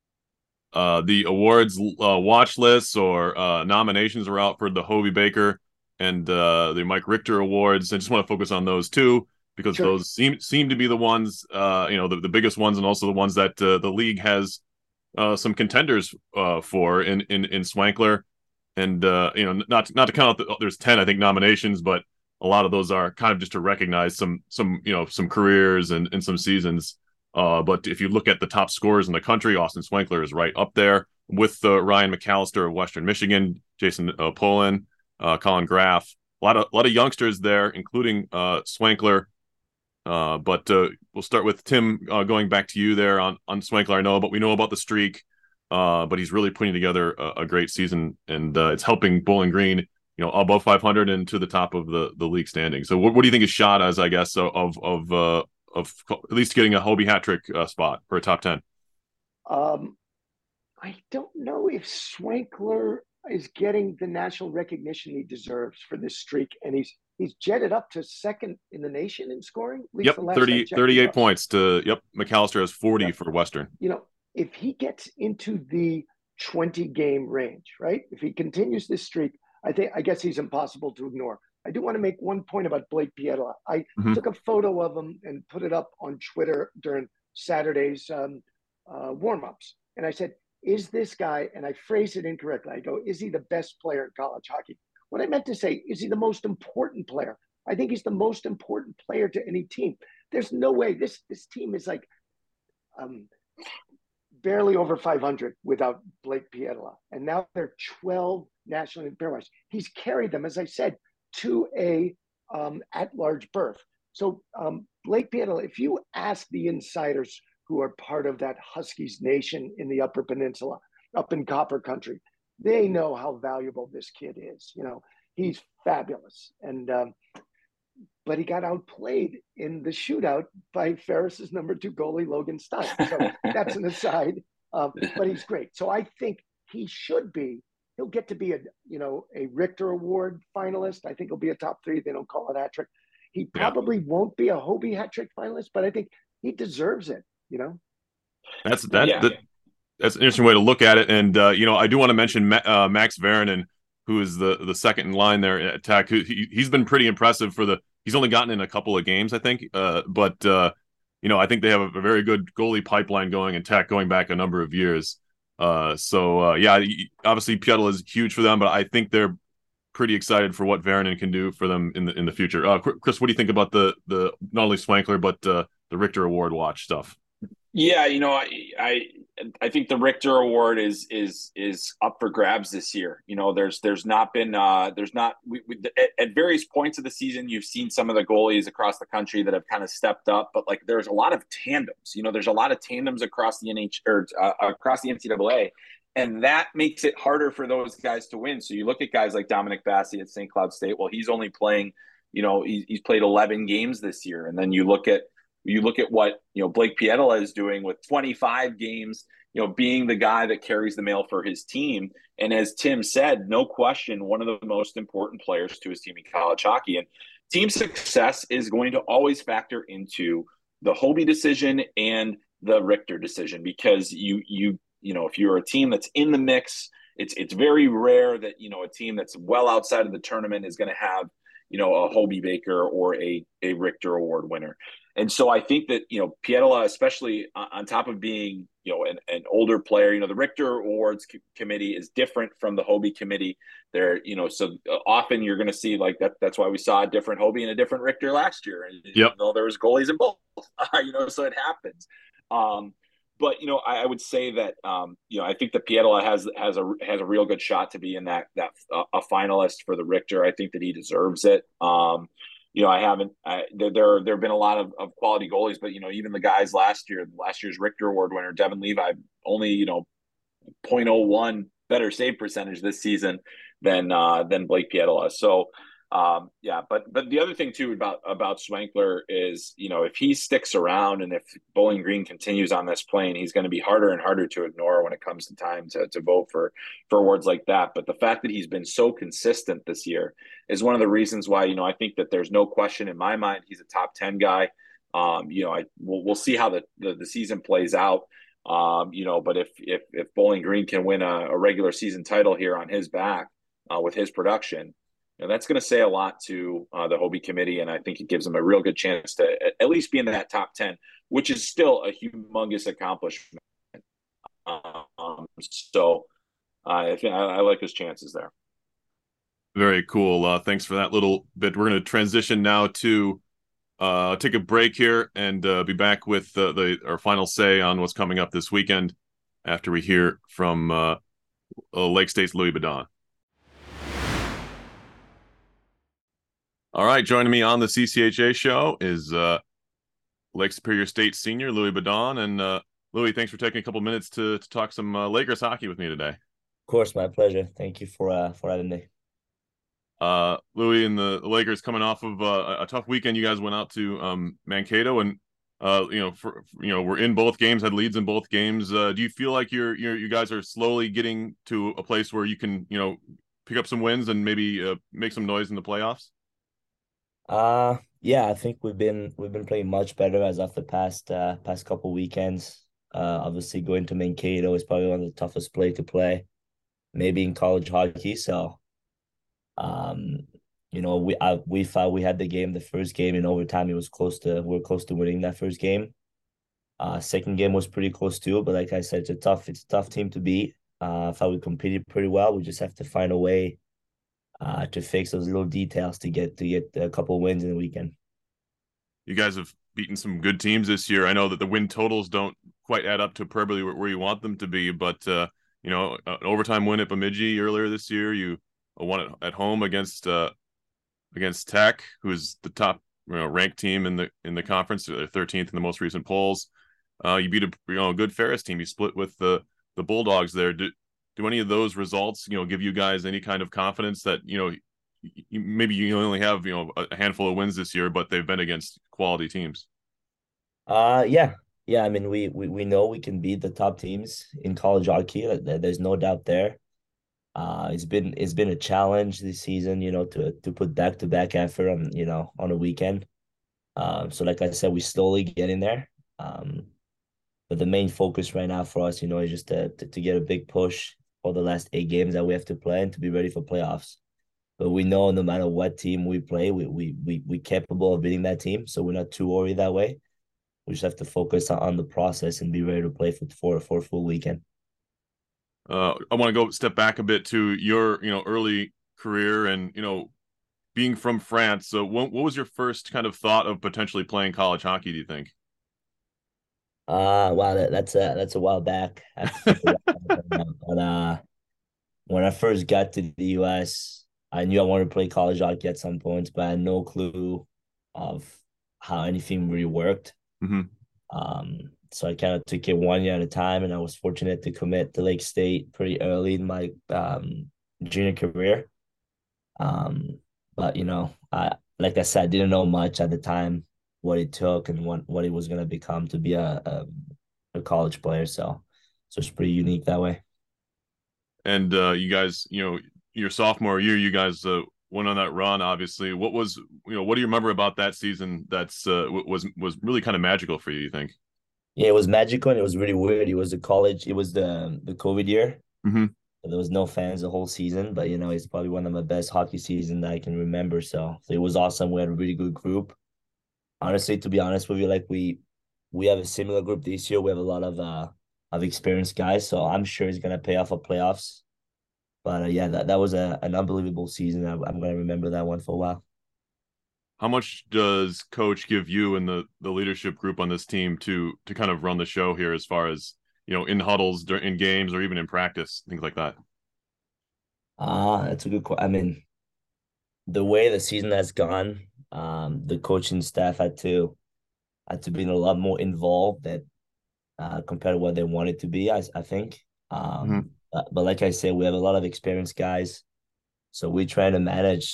Uh, the awards uh, watch lists or uh, nominations are out for the Hobey Baker and uh, the Mike Richter Awards. I just want to focus on those two because sure. those seem seem to be the ones, uh, you know, the, the biggest ones, and also the ones that uh, the league has uh, some contenders uh, for in in in Swankler. And uh, you know, not not to count out the, there's ten I think nominations, but a lot of those are kind of just to recognize some some you know some careers and, and some seasons. Uh, but if you look at the top scorers in the country, Austin Swankler is right up there with uh, Ryan McAllister of Western Michigan, Jason uh, Polin, uh, Colin Graff. A lot of a lot of youngsters there, including uh, Swankler. Uh, but uh, we'll start with Tim, uh, going back to you there on on Swankler. I know, but we know about the streak. Uh, but he's really putting together a, a great season, and uh, it's helping Bowling Green, you know, above five hundred and to the top of the, the league standing. So, what, what do you think is shot as, I guess, of of uh, of at least getting a Hobey hat trick uh, spot for a top ten? Um, I don't know if Swankler is getting the national recognition he deserves for this streak, and he's he's jetted up to second in the nation in scoring. At least yep, the last thirty, thirty-eight points to yep. McAllister has forty yep. for Western. You know, if he gets into the twenty game range, right? If he continues this streak, I think I guess he's impossible to ignore. I do want to make one point about Blake Pietila. I mm-hmm. took a photo of him and put it up on Twitter during Saturday's um, uh, warm-ups. And I said, is this guy, and I phrased it incorrectly, I go, is he the best player in college hockey? What I meant to say, is he the most important player? I think he's the most important player to any team. There's no way this this team is like um, barely over five hundred without Blake Pietila. And now they're twelve nationally pairwise. He's carried them, as I said, to a um, at-large berth. So um, Blake Pietila, if you ask the insiders who are part of that Huskies nation in the Upper Peninsula, up in Copper Country, they know how valuable this kid is. You know, he's fabulous. And um, but he got outplayed in the shootout by Ferris's number two goalie, Logan Stein. So that's an aside, um, but he's great. So I think he should be, he'll get to be a, you know, a Richter Award finalist. I think he'll be a top three. They don't call it hat trick. He probably yeah. won't be a Hobey hat trick finalist, but I think he deserves it, you know? That's, that, yeah. that that's an interesting way to look at it. And, uh, you know, I do want to mention uh, Max Varanen, who is the, the second in line there at Tech. He, he's been pretty impressive for the, he's only gotten in a couple of games, I think. Uh, but, uh, you know, I think they have a, a very good goalie pipeline going in Tech going back a number of years. Uh, so, uh, yeah, obviously Pietila is huge for them, but I think they're pretty excited for what Varanen can do for them in the in the future. Uh, Chris, what do you think about the, the not only Swankler, but uh, the Richter Award watch stuff? Yeah, you know, I, I I think the Richter Award is is is up for grabs this year. You know, there's there's not been uh, there's not we, we, at, at various points of the season, you've seen some of the goalies across the country that have kind of stepped up, but like there's a lot of tandems. You know, there's a lot of tandems across the N H or uh, across the N C double A, and that makes it harder for those guys to win. So you look at guys like Dominic Bassi at Saint Cloud State. Well, he's only playing, you know, he's, he's played eleven games this year, and then you look at You look at what, you know, Blake Pietila is doing with twenty-five games, you know, being the guy that carries the mail for his team. And as Tim said, no question, one of the most important players to his team in college hockey. And team success is going to always factor into the Hobey decision and the Richter decision, because you, you, you know, if you're a team that's in the mix, it's, it's very rare that, you know, a team that's well outside of the tournament is going to have, you know, a Hobey Baker or a, a Richter Award winner. And so I think that, you know, Pietila, especially on top of being, you know, an, an older player, you know, the Richter Awards c- committee is different from the Hobey committee. There, you know, so often you're going to see like that. That's why we saw a different Hobey and a different Richter last year. And, yep. you know, there was goalies in both, you know, so it happens. Um, but, you know, I, I would say that, um, you know, I think that Pietila has, has a, has a real good shot to be in that, that uh, a finalist for the Richter. I think that he deserves it. Um, You know, I haven't. I, there, there, there have been a lot of, of quality goalies, but you know, even the guys last year, last year's Richter Award winner, Devin Levi, only you know, point oh one better save percentage this season than uh, than Blake Pietila. So, Um, yeah, but but the other thing too about about Swankler is, you know, if he sticks around and if Bowling Green continues on this plane, he's going to be harder and harder to ignore when it comes to time to to vote for for awards like that. But the fact that he's been so consistent this year is one of the reasons why, you know, I think that there's no question in my mind he's a top ten guy. Um, you know, I we'll, we'll see how the, the the season plays out. Um, you know, but if if if Bowling Green can win a, a regular season title here on his back uh, with his production, you know, that's going to say a lot to uh, the Hobie committee, and I think it gives them a real good chance to at least be in that top ten, which is still a humongous accomplishment. Um, so uh, I think I, I like his chances there. Very cool. Uh, thanks for that little bit. We're going to transition now to uh, take a break here and uh, be back with uh, the our final say on what's coming up this weekend after we hear from uh, Lake State's Louis Bedon. All right, joining me on the C C H A show is uh, Lake Superior State senior Louis Bedon. And uh, Louis, thanks for taking a couple minutes to, to talk some uh, Lakers hockey with me today. Of course, my pleasure. Thank you for uh, for having me. Uh, Louis and the Lakers coming off of uh, a tough weekend. You guys went out to um, Mankato, and uh, you know, for you know, we're in both games, had leads in both games. Uh, do you feel like you're, you're you guys are slowly getting to a place where you can, you know, pick up some wins and maybe uh, make some noise in the playoffs? Uh yeah, I think we've been we've been playing much better as of the past uh past couple weekends. Uh obviously going to Mankato is probably one of the toughest play to play, maybe in college hockey. So um, you know, we I we thought we had the game, the first game in overtime. It was close to we were close to winning that first game. Uh second game was pretty close too, but like I said, it's a tough, it's a tough team to beat. Uh I thought we competed pretty well. We just have to find a way Uh, to fix those little details to get to get a couple wins in the weekend. You guys have beaten some good teams this year. I know that the win totals don't quite add up to probably where you want them to be, but uh, you know, an overtime win at Bemidji earlier this year. You won it at home against uh, against Tech, who is the top, you know, ranked team in the in the conference. They're thirteenth in the most recent polls. Uh, you beat a you know a good Ferris team. You split with the the Bulldogs there. Do, Do any of those results, you know, give you guys any kind of confidence that, you know, you, maybe you only have, you know, a handful of wins this year, but they've been against quality teams? Uh, yeah, yeah. I mean, we we we know we can beat the top teams in college hockey. There's no doubt there. Uh, it's been it's been a challenge this season, you know, to to put back to back effort on you know on a weekend. Um, so like I said, we slowly get in there. Um, but the main focus right now for us, you know, is just to to, to get a big push for the last eight games that we have to play and to be ready for playoffs. But we know no matter what team we play, we we we we capable of beating that team. So we're not too worried that way. We just have to focus on the process and be ready to play for for, for a full weekend. Uh, I want to go step back a bit to your, you know, early career and, you know, being from France. So what, what was your first kind of thought of potentially playing college hockey, do you think? Uh, wow, that, that's a that's a while back. But uh, when I first got to the U S, I knew I wanted to play college hockey at some point, but I had no clue of how anything really worked. Mm-hmm. Um, so I kind of took it one year at a time, and I was fortunate to commit to Lake State pretty early in my um junior career. Um, but you know, I like I said, I didn't know much at the time what it took and what, what it was going to become to be a, a a college player. So so it's pretty unique that way. And uh, you guys, you know, your sophomore year, you guys uh, went on that run. Obviously, what was, you know, what do you remember about that season? That's uh, was was really kind of magical for you, you think? Yeah, it was magical and it was really weird. It was a college. It was the the COVID year. Mm-hmm. There was no fans the whole season, but you know, it's probably one of my best hockey seasons that I can remember. So, so it was awesome. We had a really good group. Honestly, to be honest with you, like we we have a similar group this year. We have a lot of uh of experienced guys, so I'm sure it's gonna pay off for playoffs. But uh, yeah, that, that was a, an unbelievable season. I, I'm gonna remember that one for a while. How much does Coach give you and the the leadership group on this team to to kind of run the show here, as far as, you know, in huddles, in games, or even in practice, things like that? Ah, uh, that's a good question. I mean, the way the season has gone, um, the coaching staff had to had to be a lot more involved that uh, compared to what they wanted to be. I I think. Um, mm-hmm. but, but like I said, we have a lot of experienced guys, so we're trying to manage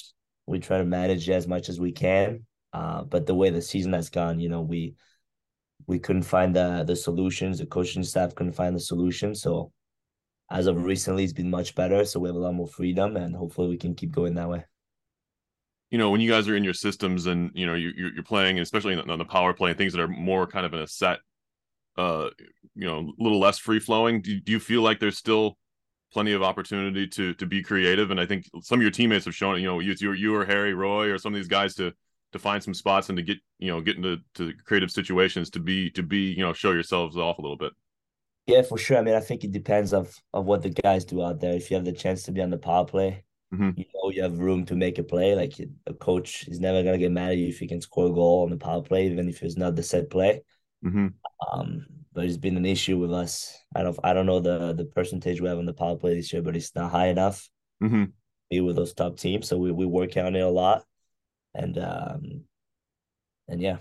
We try to manage it as much as we can. Uh, but the way the season has gone, you know, we we couldn't find the the solutions. The coaching staff couldn't find the solution. So as of recently, it's been much better. So we have a lot more freedom, and hopefully we can keep going that way. You know, when you guys are in your systems and, you know, you, you're playing, especially on the power play and things that are more kind of in a set, uh, you know, a little less free flowing, do, do you feel like there's still plenty of opportunity to to be creative? And I think some of your teammates have shown, you know, you, you, you or Harry Roy or some of these guys to to find some spots and to get, you know, get into to creative situations to be, to be, you know, show yourselves off a little bit. Yeah, for sure. I mean, I think it depends of, of what the guys do out there. If you have the chance to be on the power play, mm-hmm. you know, you have room to make a play. Like a coach is never going to get mad at you if you can score a goal on the power play, even if it's not the set play. Mm-hmm. Um, but it's been an issue with us. I don't, I don't know the the percentage we have on the power play this year, but it's not high enough. Mm-hmm. Be with those top teams, so we we work on it a lot, and um, and yeah.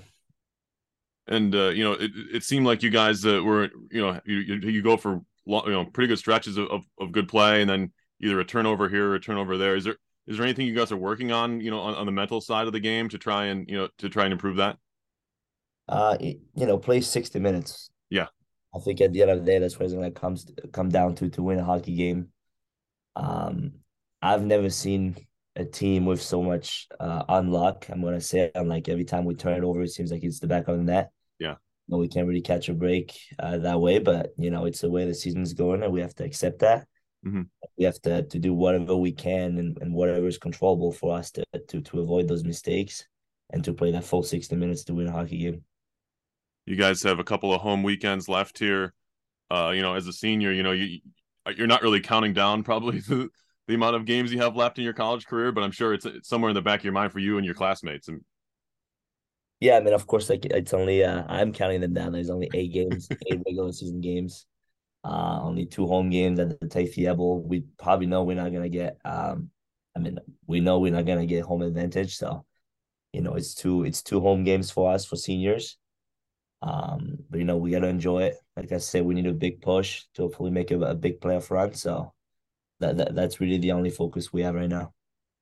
And uh, you know, it, it seemed like you guys uh, were, you know, you you go for long, you know, pretty good stretches of, of, of good play, and then either a turnover here or a turnover there. Is there is there anything you guys are working on, you know, on, on the mental side of the game to try and, you know, to try and improve that? Uh, you know, play sixty minutes. Yeah, I think at the end of the day, that's what it's gonna come come down to to win a hockey game. Um, I've never seen a team with so much uh, unluck. I'm gonna say, I'm like every time we turn it over, it seems like it's the back of the net. Yeah, no, we can't really catch a break uh, that way. But you know, it's the way the season's going, and we have to accept that. Mm-hmm. We have to to do whatever we can and, and whatever is controllable for us to to to avoid those mistakes and to play that full sixty minutes to win a hockey game. You guys have a couple of home weekends left here. Uh, you know, as a senior, you know, you you're not really counting down probably the, the amount of games you have left in your college career, but I'm sure it's, it's somewhere in the back of your mind for you and your classmates. And yeah, I mean, of course, like it's only uh, I'm counting them down. There's only eight games, eight regular season games, uh, only two home games at the Tafe-Fiebel. We probably know we're not gonna get. Um, I mean, we know we're not gonna get home advantage. So, you know, it's two it's two home games for us for seniors. Um, but you know, we gotta enjoy it. Like I said, we need a big push to hopefully make a, a big playoff run. So that, that that's really the only focus we have right now.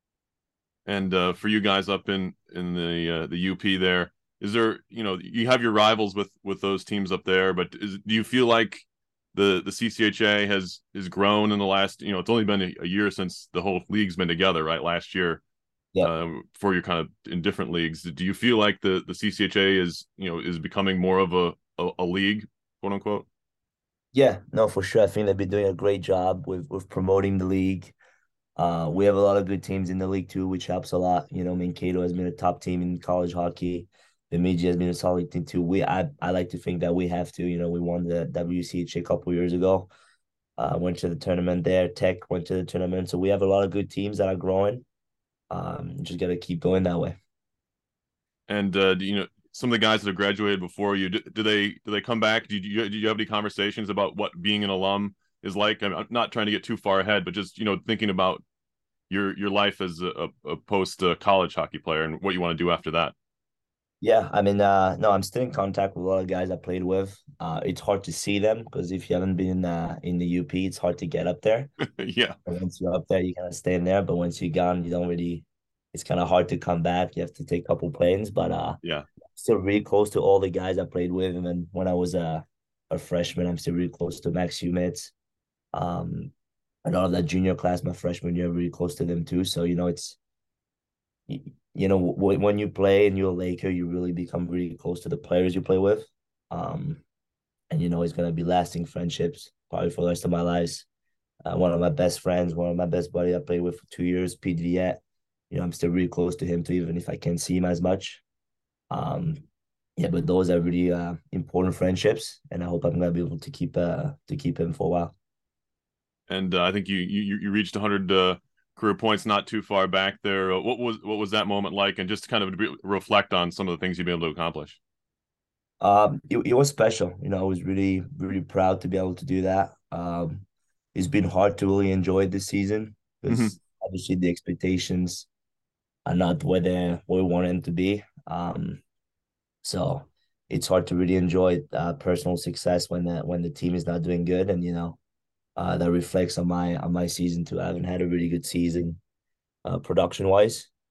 And uh, for you guys up in in the uh, the U P, there is there, you know, you have your rivals with with those teams up there, but is, do you feel like the the C C H A has has grown in the last, you know, it's only been a, a year since the whole league's been together, right? Last year. Yeah. Uh, for your kind of in different leagues, do you feel like the the C C H A is, you know, is becoming more of a, a a league, quote unquote? Yeah, no, for sure. I think they've been doing a great job with with promoting the league. Uh, we have a lot of good teams in the league too, which helps a lot. You know, Mankato has been a top team in college hockey. Bemidji has been a solid team too. We I I like to think that we have to. You know, we won the W C H A a couple years ago. Uh, went to the tournament there. Tech went to the tournament, so we have a lot of good teams that are growing. Um, just got to keep going that way. And uh, you know, some of the guys that have graduated before you, do, do they do they come back? Do you do you have any conversations about what being an alum is like? I'm not trying to get too far ahead, but just, you know, thinking about your your life as a, a post uh, college hockey player and what you want to do after that. Yeah, I mean, uh, no, I'm still in contact with a lot of guys I played with. Uh, it's hard to see them because if you haven't been uh, in the U P, it's hard to get up there. Yeah. And once you're up there, you kind of stay in there. But once you're gone, you don't really, it's kind of hard to come back. You have to take a couple planes. But uh, yeah, still really close to all the guys I played with. And then when I was a, a freshman, I'm still really close to Max Humets. Um, and all of that junior class, my freshman year, really close to them too. So, you know, it's, you know, when you play and you're a Laker, you really become really close to the players you play with. Um, and, you know, it's going to be lasting friendships probably for the rest of my lives. Uh, one of my best friends, one of my best buddies I played with for two years, Pete Viet. You know, I'm still really close to him too, even if I can't see him as much. Um, yeah, but those are really uh, important friendships, and I hope I'm going to be able to keep uh, to keep him for a while. And uh, I think you you you reached one hundred uh, career points not too far back there. Uh, what was what was that moment like? And just to kind of re- reflect on some of the things you've been able to accomplish. Um, it, it was special. You know, I was really really proud to be able to do that. Um, it's been hard to really enjoy this season because mm-hmm. obviously the expectations are not where they where we want them to be. Um, so it's hard to really enjoy uh, personal success when the when the team is not doing good, and you know. Uh, that reflects on my on my season too. I haven't had a really good season, uh, production wise.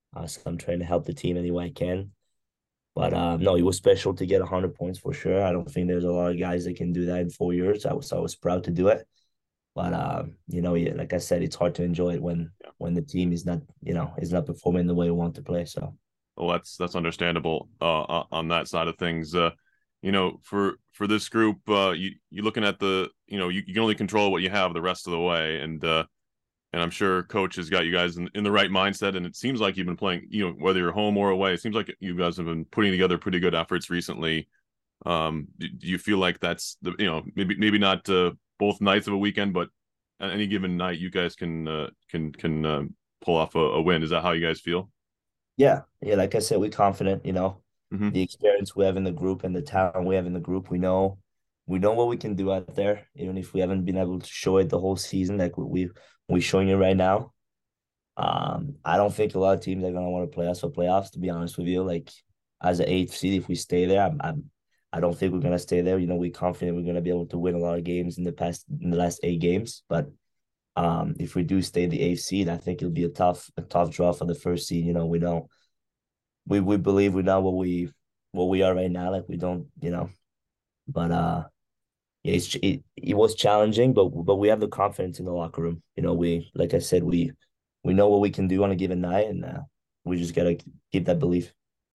Uh, so I'm trying to help the team any way I can. But um, no, it was special to get one hundred points for sure. I don't think there's a lot of guys that can do that in four years. I was I was proud to do it. But um, you know, yeah, like I said, it's hard to enjoy it when Yeah. when the team is not, you know, is not performing the way we want to play. So Well, that's that's understandable uh, on that side of things. Uh, you know, for for this group, uh, you you're looking at the, you know, you, you can only control what you have the rest of the way, and uh, and I'm sure coach has got you guys in, in the right mindset. And it seems like you've been playing, you know, whether you're home or away, it seems like you guys have been putting together pretty good efforts recently. Um, do, do you feel like that's the, you know, maybe maybe not uh, both nights of a weekend, but at any given night, you guys can uh, can can uh, pull off a, a win? Is that how you guys feel? yeah, yeah, like I said, we're confident, you know, Mm-hmm. the experience we have in the group and the talent we have in the group, we know we know what we can do out there, even if we haven't been able to show it the whole season, like we, we we're showing it right now. Um, I don't think a lot of teams are gonna want to play us for playoffs, to be honest with you. Like as an eighth seed, if we stay there, I'm, I'm I don't think we're gonna stay there. You know, we're confident we're gonna be able to win a lot of games in the past in the last eight games. But um, if we do stay the eighth seed, I think it'll be a tough a tough draw for the first seed. You know, we don't we we believe we know what we what we are right now. Like we don't, you know, but uh yeah, it's it, it was challenging, but but we have the confidence in the locker room. You know, we like I said, we we know what we can do on a given night, and uh, we just gotta keep that belief.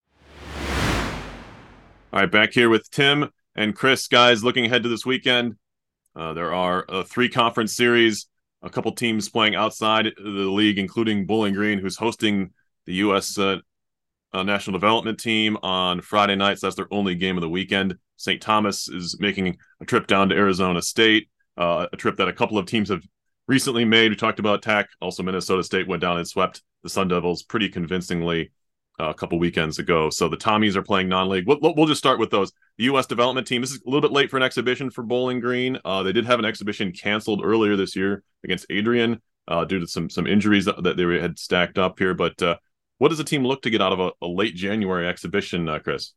All right, back here with Tim and Chris, guys. Looking ahead to this weekend, uh, there are uh, three conference series. A couple teams playing outside the league, including Bowling Green, who's hosting the U S Uh, uh, National Development Team on Friday nights. That's their only game of the weekend. Saint Thomas is making a trip down to Arizona State, uh, a trip that a couple of teams have recently made. We talked about T A C. Also, Minnesota State went down and swept the Sun Devils pretty convincingly uh, a couple weekends ago. So the Tommies are playing non-league. We'll, we'll just start with those. The U S Development Team, this is a little bit late for an exhibition for Bowling Green. Uh, they did have an exhibition canceled earlier this year against Adrian uh, due to some some injuries that, that they had stacked up here. But uh, what does the team look to get out of a, a late January exhibition, uh, Chris?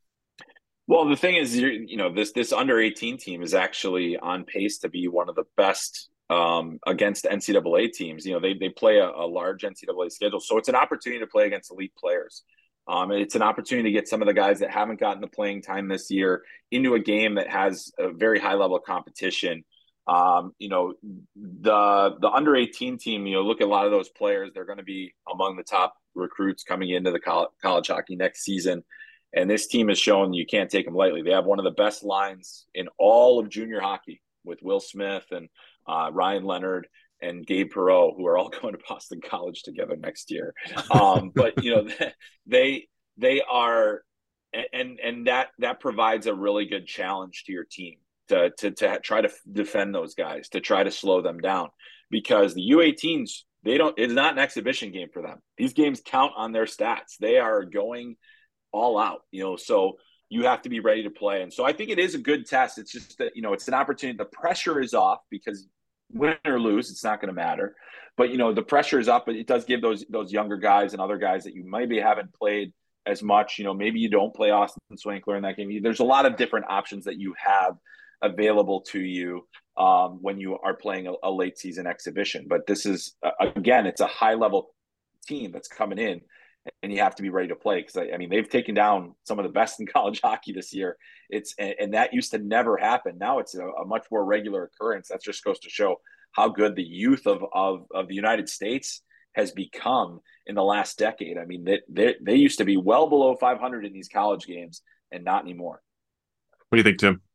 Well, the thing is, you know, this this under eighteen team is actually on pace to be one of the best um, against N C double A teams. You know, they they play a, a large N C double A schedule, so it's an opportunity to play against elite players. Um, and it's an opportunity to get some of the guys that haven't gotten the playing time this year into a game that has a very high level of competition. Um, you know, the the under eighteen team, you know, look at a lot of those players. They're going to be among the top recruits coming into the college, college hockey next season. And this team has shown you can't take them lightly. They have one of the best lines in all of junior hockey with Will Smith and uh, Ryan Leonard and Gabe Perreault, who are all going to Boston College together next year. Um, but you know, they they are, and and that that provides a really good challenge to your team to to to try to defend those guys, to try to slow them down, because the U eighteens, they don't. It's not an exhibition game for them. These games count on their stats. They are going all out, you know, so you have to be ready to play. And so I think it is a good test. It's just that, you know, it's an opportunity. The pressure is off because win or lose, it's not going to matter. But, you know, the pressure is up, but it does give those those younger guys and other guys that you maybe haven't played as much, you know, maybe you don't play Austin Swankler in that game. There's a lot of different options that you have available to you um, when you are playing a, a late season exhibition. But this is, uh, again, it's a high level team that's coming in, and you have to be ready to play. Because I, I mean, they've taken down some of the best in college hockey this year. It's and, and that used to never happen. Now it's a, a much more regular occurrence. That just goes to show how good the youth of of, of the United States has become in the last decade. I mean, they, they they used to be well below five hundred in these college games, and not anymore. What do you think, Tim?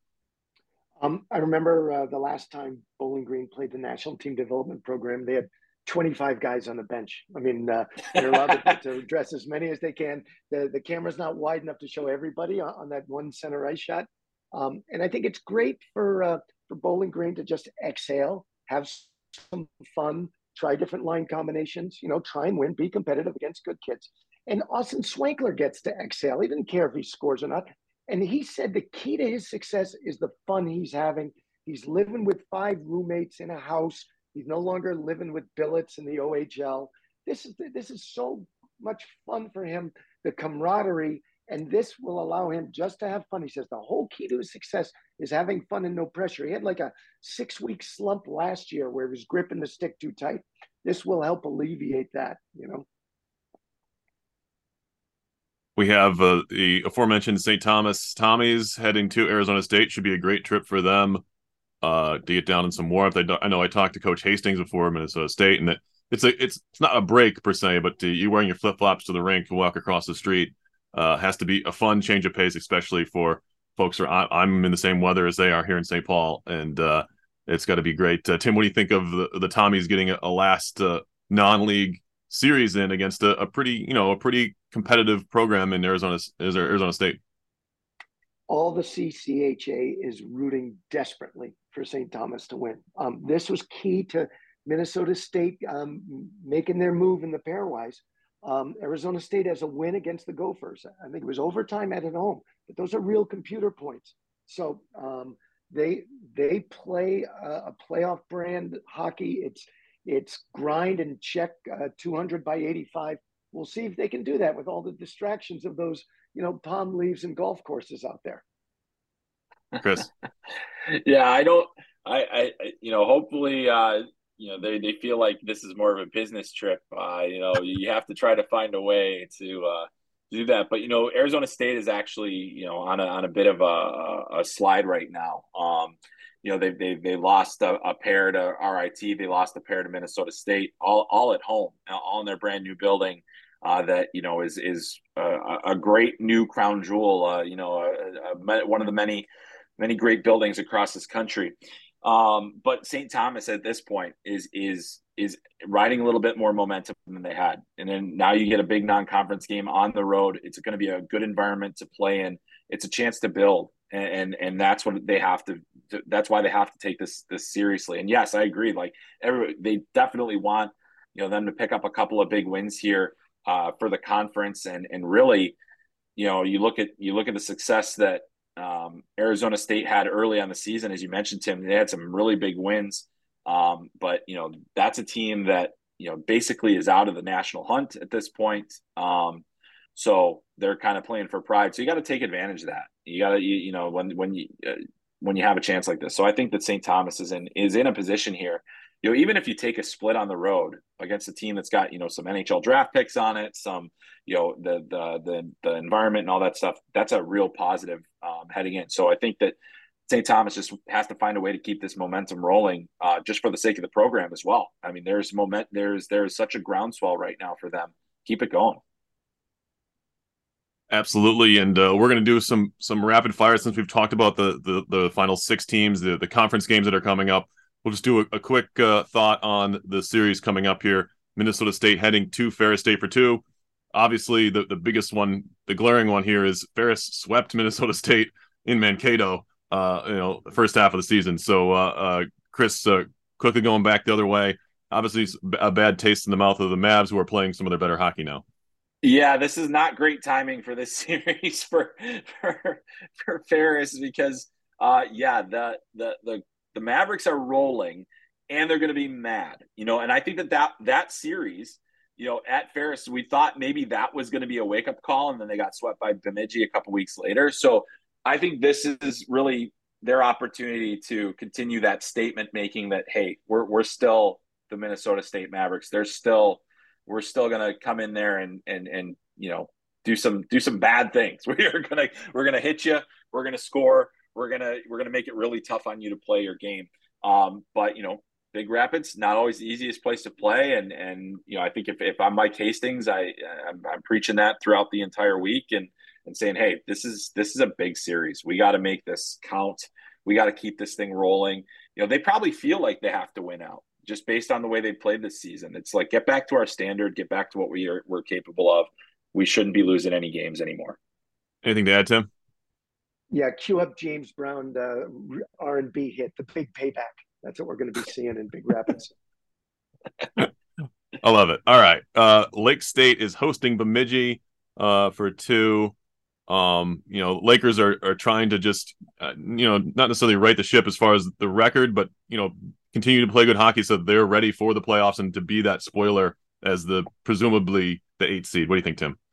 Um, I remember uh, the last time Bowling Green played the National Team Development Program, they had twenty-five guys on the bench. I mean, uh, they're allowed to, to dress as many as they can. The the camera's not wide enough to show everybody on, on that one center ice shot. Um, and I think it's great for uh, for Bowling Green to just exhale, have some fun, try different line combinations, you know, try and win, be competitive against good kids. And Austin Swankler gets to exhale. He didn't care if he scores or not. And he said the key to his success is the fun he's having. He's living with five roommates in a house. He's no longer living with billets in the O H L. This is this is so much fun for him, the camaraderie, and this will allow him just to have fun. He says the whole key to his success is having fun and no pressure. He had like a six-week slump last year where he was gripping the stick too tight. This will help alleviate that, you know. We have uh, the aforementioned Saint Thomas Tommies heading to Arizona State. Should be a great trip for them uh, to get down in some warmth. I, I know I talked to Coach Hastings before Minnesota State, and it, it's a it's it's not a break per se, but to, you wearing your flip flops to the rink and walk across the street uh, has to be a fun change of pace, especially for folks who are. I'm in the same weather as they are here in Saint Paul, and uh, it's got to be great. Uh, Tim, what do you think of the, the Tommies getting a, a last uh, non-league series in against a, a pretty, you know, a pretty competitive program in Arizona, Arizona State? All the C C H A is rooting desperately for Saint Thomas to win. Um, this was key to Minnesota State um, making their move in the pairwise. Um, Arizona State has a win against the Gophers. I think it was overtime at home, but those are real computer points. So um, they they play a, a playoff brand hockey. It's it's grind and check uh, two hundred by eighty-five. We'll see if they can do that with all the distractions of those, you know, palm leaves and golf courses out there. Chris. Yeah, I don't, I, I, you know, hopefully, uh, you know, they, they feel like this is more of a business trip. Uh, you know, you have to try to find a way to uh, do that. But, you know, Arizona State is actually, you know, on a, on a bit of a, a slide right now. Um, you know, they they they lost a, a pair to R I T. They lost a pair to Minnesota State, all all at home, all in their brand new building. Uh, that you know is is a, a great new crown jewel. Uh, you know, a, a, one of the many many great buildings across this country. Um, but Saint Thomas at this point is is is riding a little bit more momentum than they had, and then now you get a big non-conference game on the road. It's going to be a good environment to play in. It's a chance to build, and and, and that's what they have to. That's why they have to take this this seriously. And yes, I agree. Like every, they definitely want you know them to pick up a couple of big wins here uh, for the conference, and and really, you know, you look at you look at the success that um, Arizona State had early on the season, as you mentioned, Tim. They had some really big wins, um, but you know that's a team that you know basically is out of the national hunt at this point. Um, so they're kind of playing for pride. So you got to take advantage of that. You got to you, you know when when you uh, when you have a chance like this. So I think that Saint Thomas is in is in a position here. You know, even if you take a split on the road against a team that's got, you know, some N H L draft picks on it, some, you know, the the the the environment and all that stuff, that's a real positive um, heading in. So I think that Saint Thomas just has to find a way to keep this momentum rolling, uh, just for the sake of the program as well. I mean, there's moment, there's there's such a groundswell right now for them. Keep it going. Absolutely, and uh, we're going to do some some rapid fire since we've talked about the the, the final six teams, the, the conference games that are coming up. We'll just do a, a quick uh, thought on the series coming up here. Minnesota State heading to Ferris State for two. Obviously, the, the biggest one, the glaring one here is Ferris swept Minnesota State in Mankato, uh, you know, the first half of the season. So, uh, uh, Chris, uh, quickly going back the other way, obviously a bad taste in the mouth of the Mavs, who are playing some of their better hockey now. Yeah, this is not great timing for this series for for, for Ferris because, uh, yeah, the the the the Mavericks are rolling, and they're going to be mad, you know. And I think that that that series, you know, at Ferris, we thought maybe that was going to be a wake up call, and then they got swept by Bemidji a couple weeks later. So I think this is really their opportunity to continue that statement making that hey, we're we're still the Minnesota State Mavericks. They're still we're still going to come in there and and and you know do some do some bad things. We're gonna we're gonna hit you. We're gonna score. We're gonna we're gonna make it really tough on you to play your game. Um, but you know, Big Rapids not always the easiest place to play, and and you know I think if, if I'm Mike Hastings, I I'm, I'm preaching that throughout the entire week and and saying, hey, this is this is a big series. We got to make this count. We got to keep this thing rolling. You know, they probably feel like they have to win out just based on the way they played this season. It's like, get back to our standard, get back to what we are, we're capable of. We shouldn't be losing any games anymore. Anything to add, Tim? Yeah, cue up James Brown, the R and B hit, The Big Payback. That's what we're going to be seeing in Big Rapids. I love it. All right. Uh, Lake State is hosting Bemidji uh, for two. Um, you know, Lakers are are trying to just, uh, you know, not necessarily right the ship as far as the record, but, you know, continue to play good hockey so they're ready for the playoffs and to be that spoiler as the presumably the eighth seed. What do you think, Tim?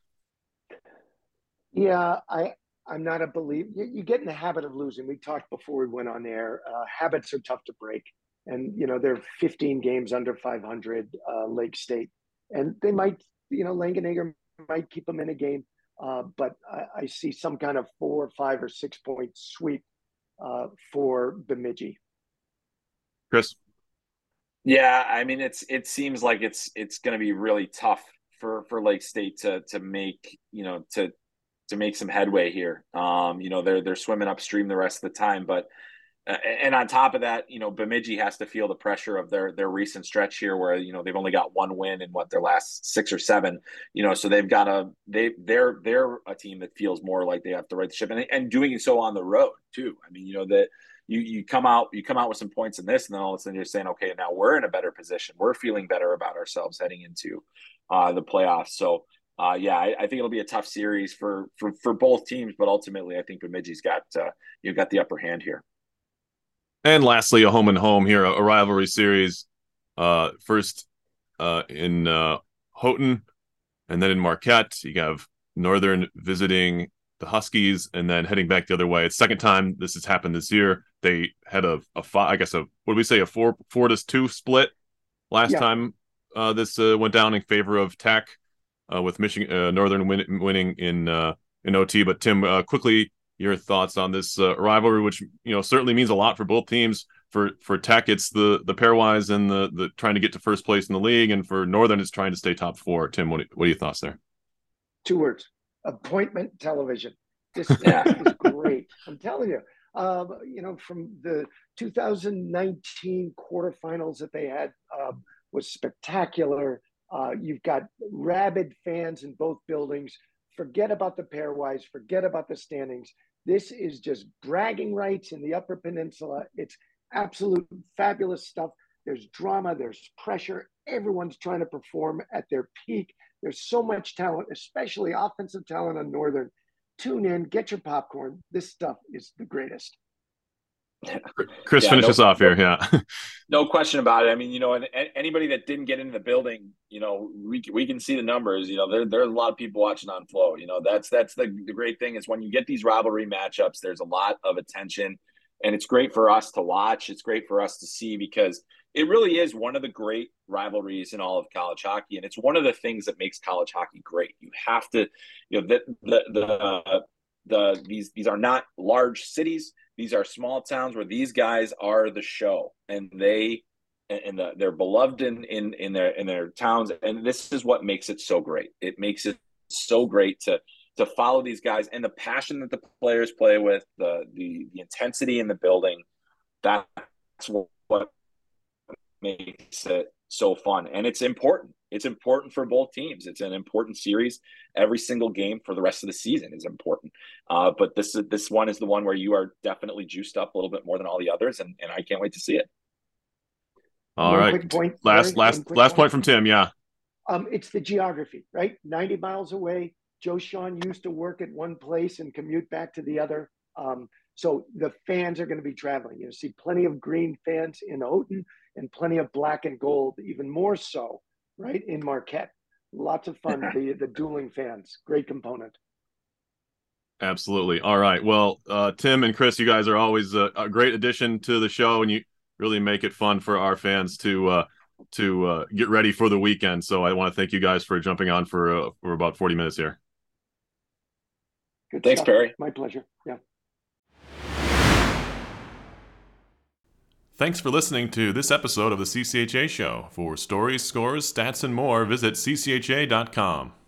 Yeah, I, I'm not a believer. You, you get in the habit of losing. We talked before we went on air. Uh, habits are tough to break. And, you know, they're fifteen games under five hundred, uh, Lake State. And they might, you know, Langenegger might keep them in a game. uh, but I, I see some kind of four, five, or six point sweep uh, for Bemidji. Chris? Yeah, I mean, it's it seems like it's it's going to be really tough for for Lake State to to make you know to to make some headway here. Um, you know, they're they're swimming upstream the rest of the time, but uh, and on top of that, you know, Bemidji has to feel the pressure of their their recent stretch here, where you know they've only got one win in what their last six or seven. You know, so they've got a they they're they're a team that feels more like they have to right the ship, and and doing so on the road too. I mean, you know that. You, you come out you come out with some points in this, and then all of a sudden you're saying, okay, now we're in a better position. We're feeling better about ourselves heading into uh, the playoffs. So, uh, yeah, I, I think it'll be a tough series for for for both teams, but ultimately, I think Bemidji's got uh, you've got the upper hand here. And lastly, a home and home here, a, a rivalry series. Uh, first uh, in uh, Houghton, and then in Marquette. You have Northern visiting the Huskies, and then heading back the other way. It's the second time this has happened this year. They had a, a five, I guess, a what do we say, a four, four to two split last yeah. time uh, this uh, went down in favor of Tech, uh, with Michigan uh, Northern win, winning in uh, in O T. But Tim, uh, quickly, your thoughts on this uh, rivalry, which you know certainly means a lot for both teams. For for Tech, it's the the pairwise and the the trying to get to first place in the league, and for Northern, it's trying to stay top four. Tim, what what are your thoughts there? Two words: appointment television. This yeah. is great. I'm telling you. Um, you know, from the two thousand nineteen quarterfinals that they had um, was spectacular. Uh, you've got rabid fans in both buildings. Forget about the pairwise. Forget about the standings. This is just bragging rights in the Upper Peninsula. It's absolute fabulous stuff. There's drama. There's pressure. Everyone's trying to perform at their peak. There's so much talent, especially offensive talent on Northern. Tune in, get your popcorn. This stuff is the greatest. Chris, yeah, finish no, us off here. Yeah, no question about it. I mean, you know, and, and anybody that didn't get into the building, you know, we we can see the numbers. You know, there there's a lot of people watching on Flow. You know, that's that's the the great thing is when you get these rivalry matchups, there's a lot of attention, and it's great for us to watch. It's great for us to see because it really is one of the great rivalries in all of college hockey, and it's one of the things that makes college hockey great. You have to, you know, the the the uh, the these these are not large cities. These are small towns where these guys are the show, and they and the, they're beloved in in in their in their towns. And this is what makes it so great. It makes it so great to to follow these guys and the passion that the players play with, the the the intensity in the building. That's what makes it so fun, and it's important. It's important for both teams. It's an important series. Every single game for the rest of the season is important. Uh, but this this one is the one where you are definitely juiced up a little bit more than all the others, and, and I can't wait to see it. All one right, point, last sorry, last last point. point from Tim. Yeah, um, it's the geography, right? ninety miles away. Joe Sean used to work at one place and commute back to the other. Um, so the fans are going to be traveling. You'll see plenty of green fans in Houghton and plenty of black and gold, even more so. Right in Marquette, lots of fun. the the dueling fans, great component. Absolutely. All right. Well, uh, Tim and Chris, you guys are always a, a great addition to the show, and you really make it fun for our fans to uh, to uh, get ready for the weekend. So I want to thank you guys for jumping on for uh, for about forty minutes here. Good Thanks, stuff. Perry. My pleasure. Yeah. Thanks for listening to this episode of the C C H A Show. For stories, scores, stats, and more, visit c c h a dot com.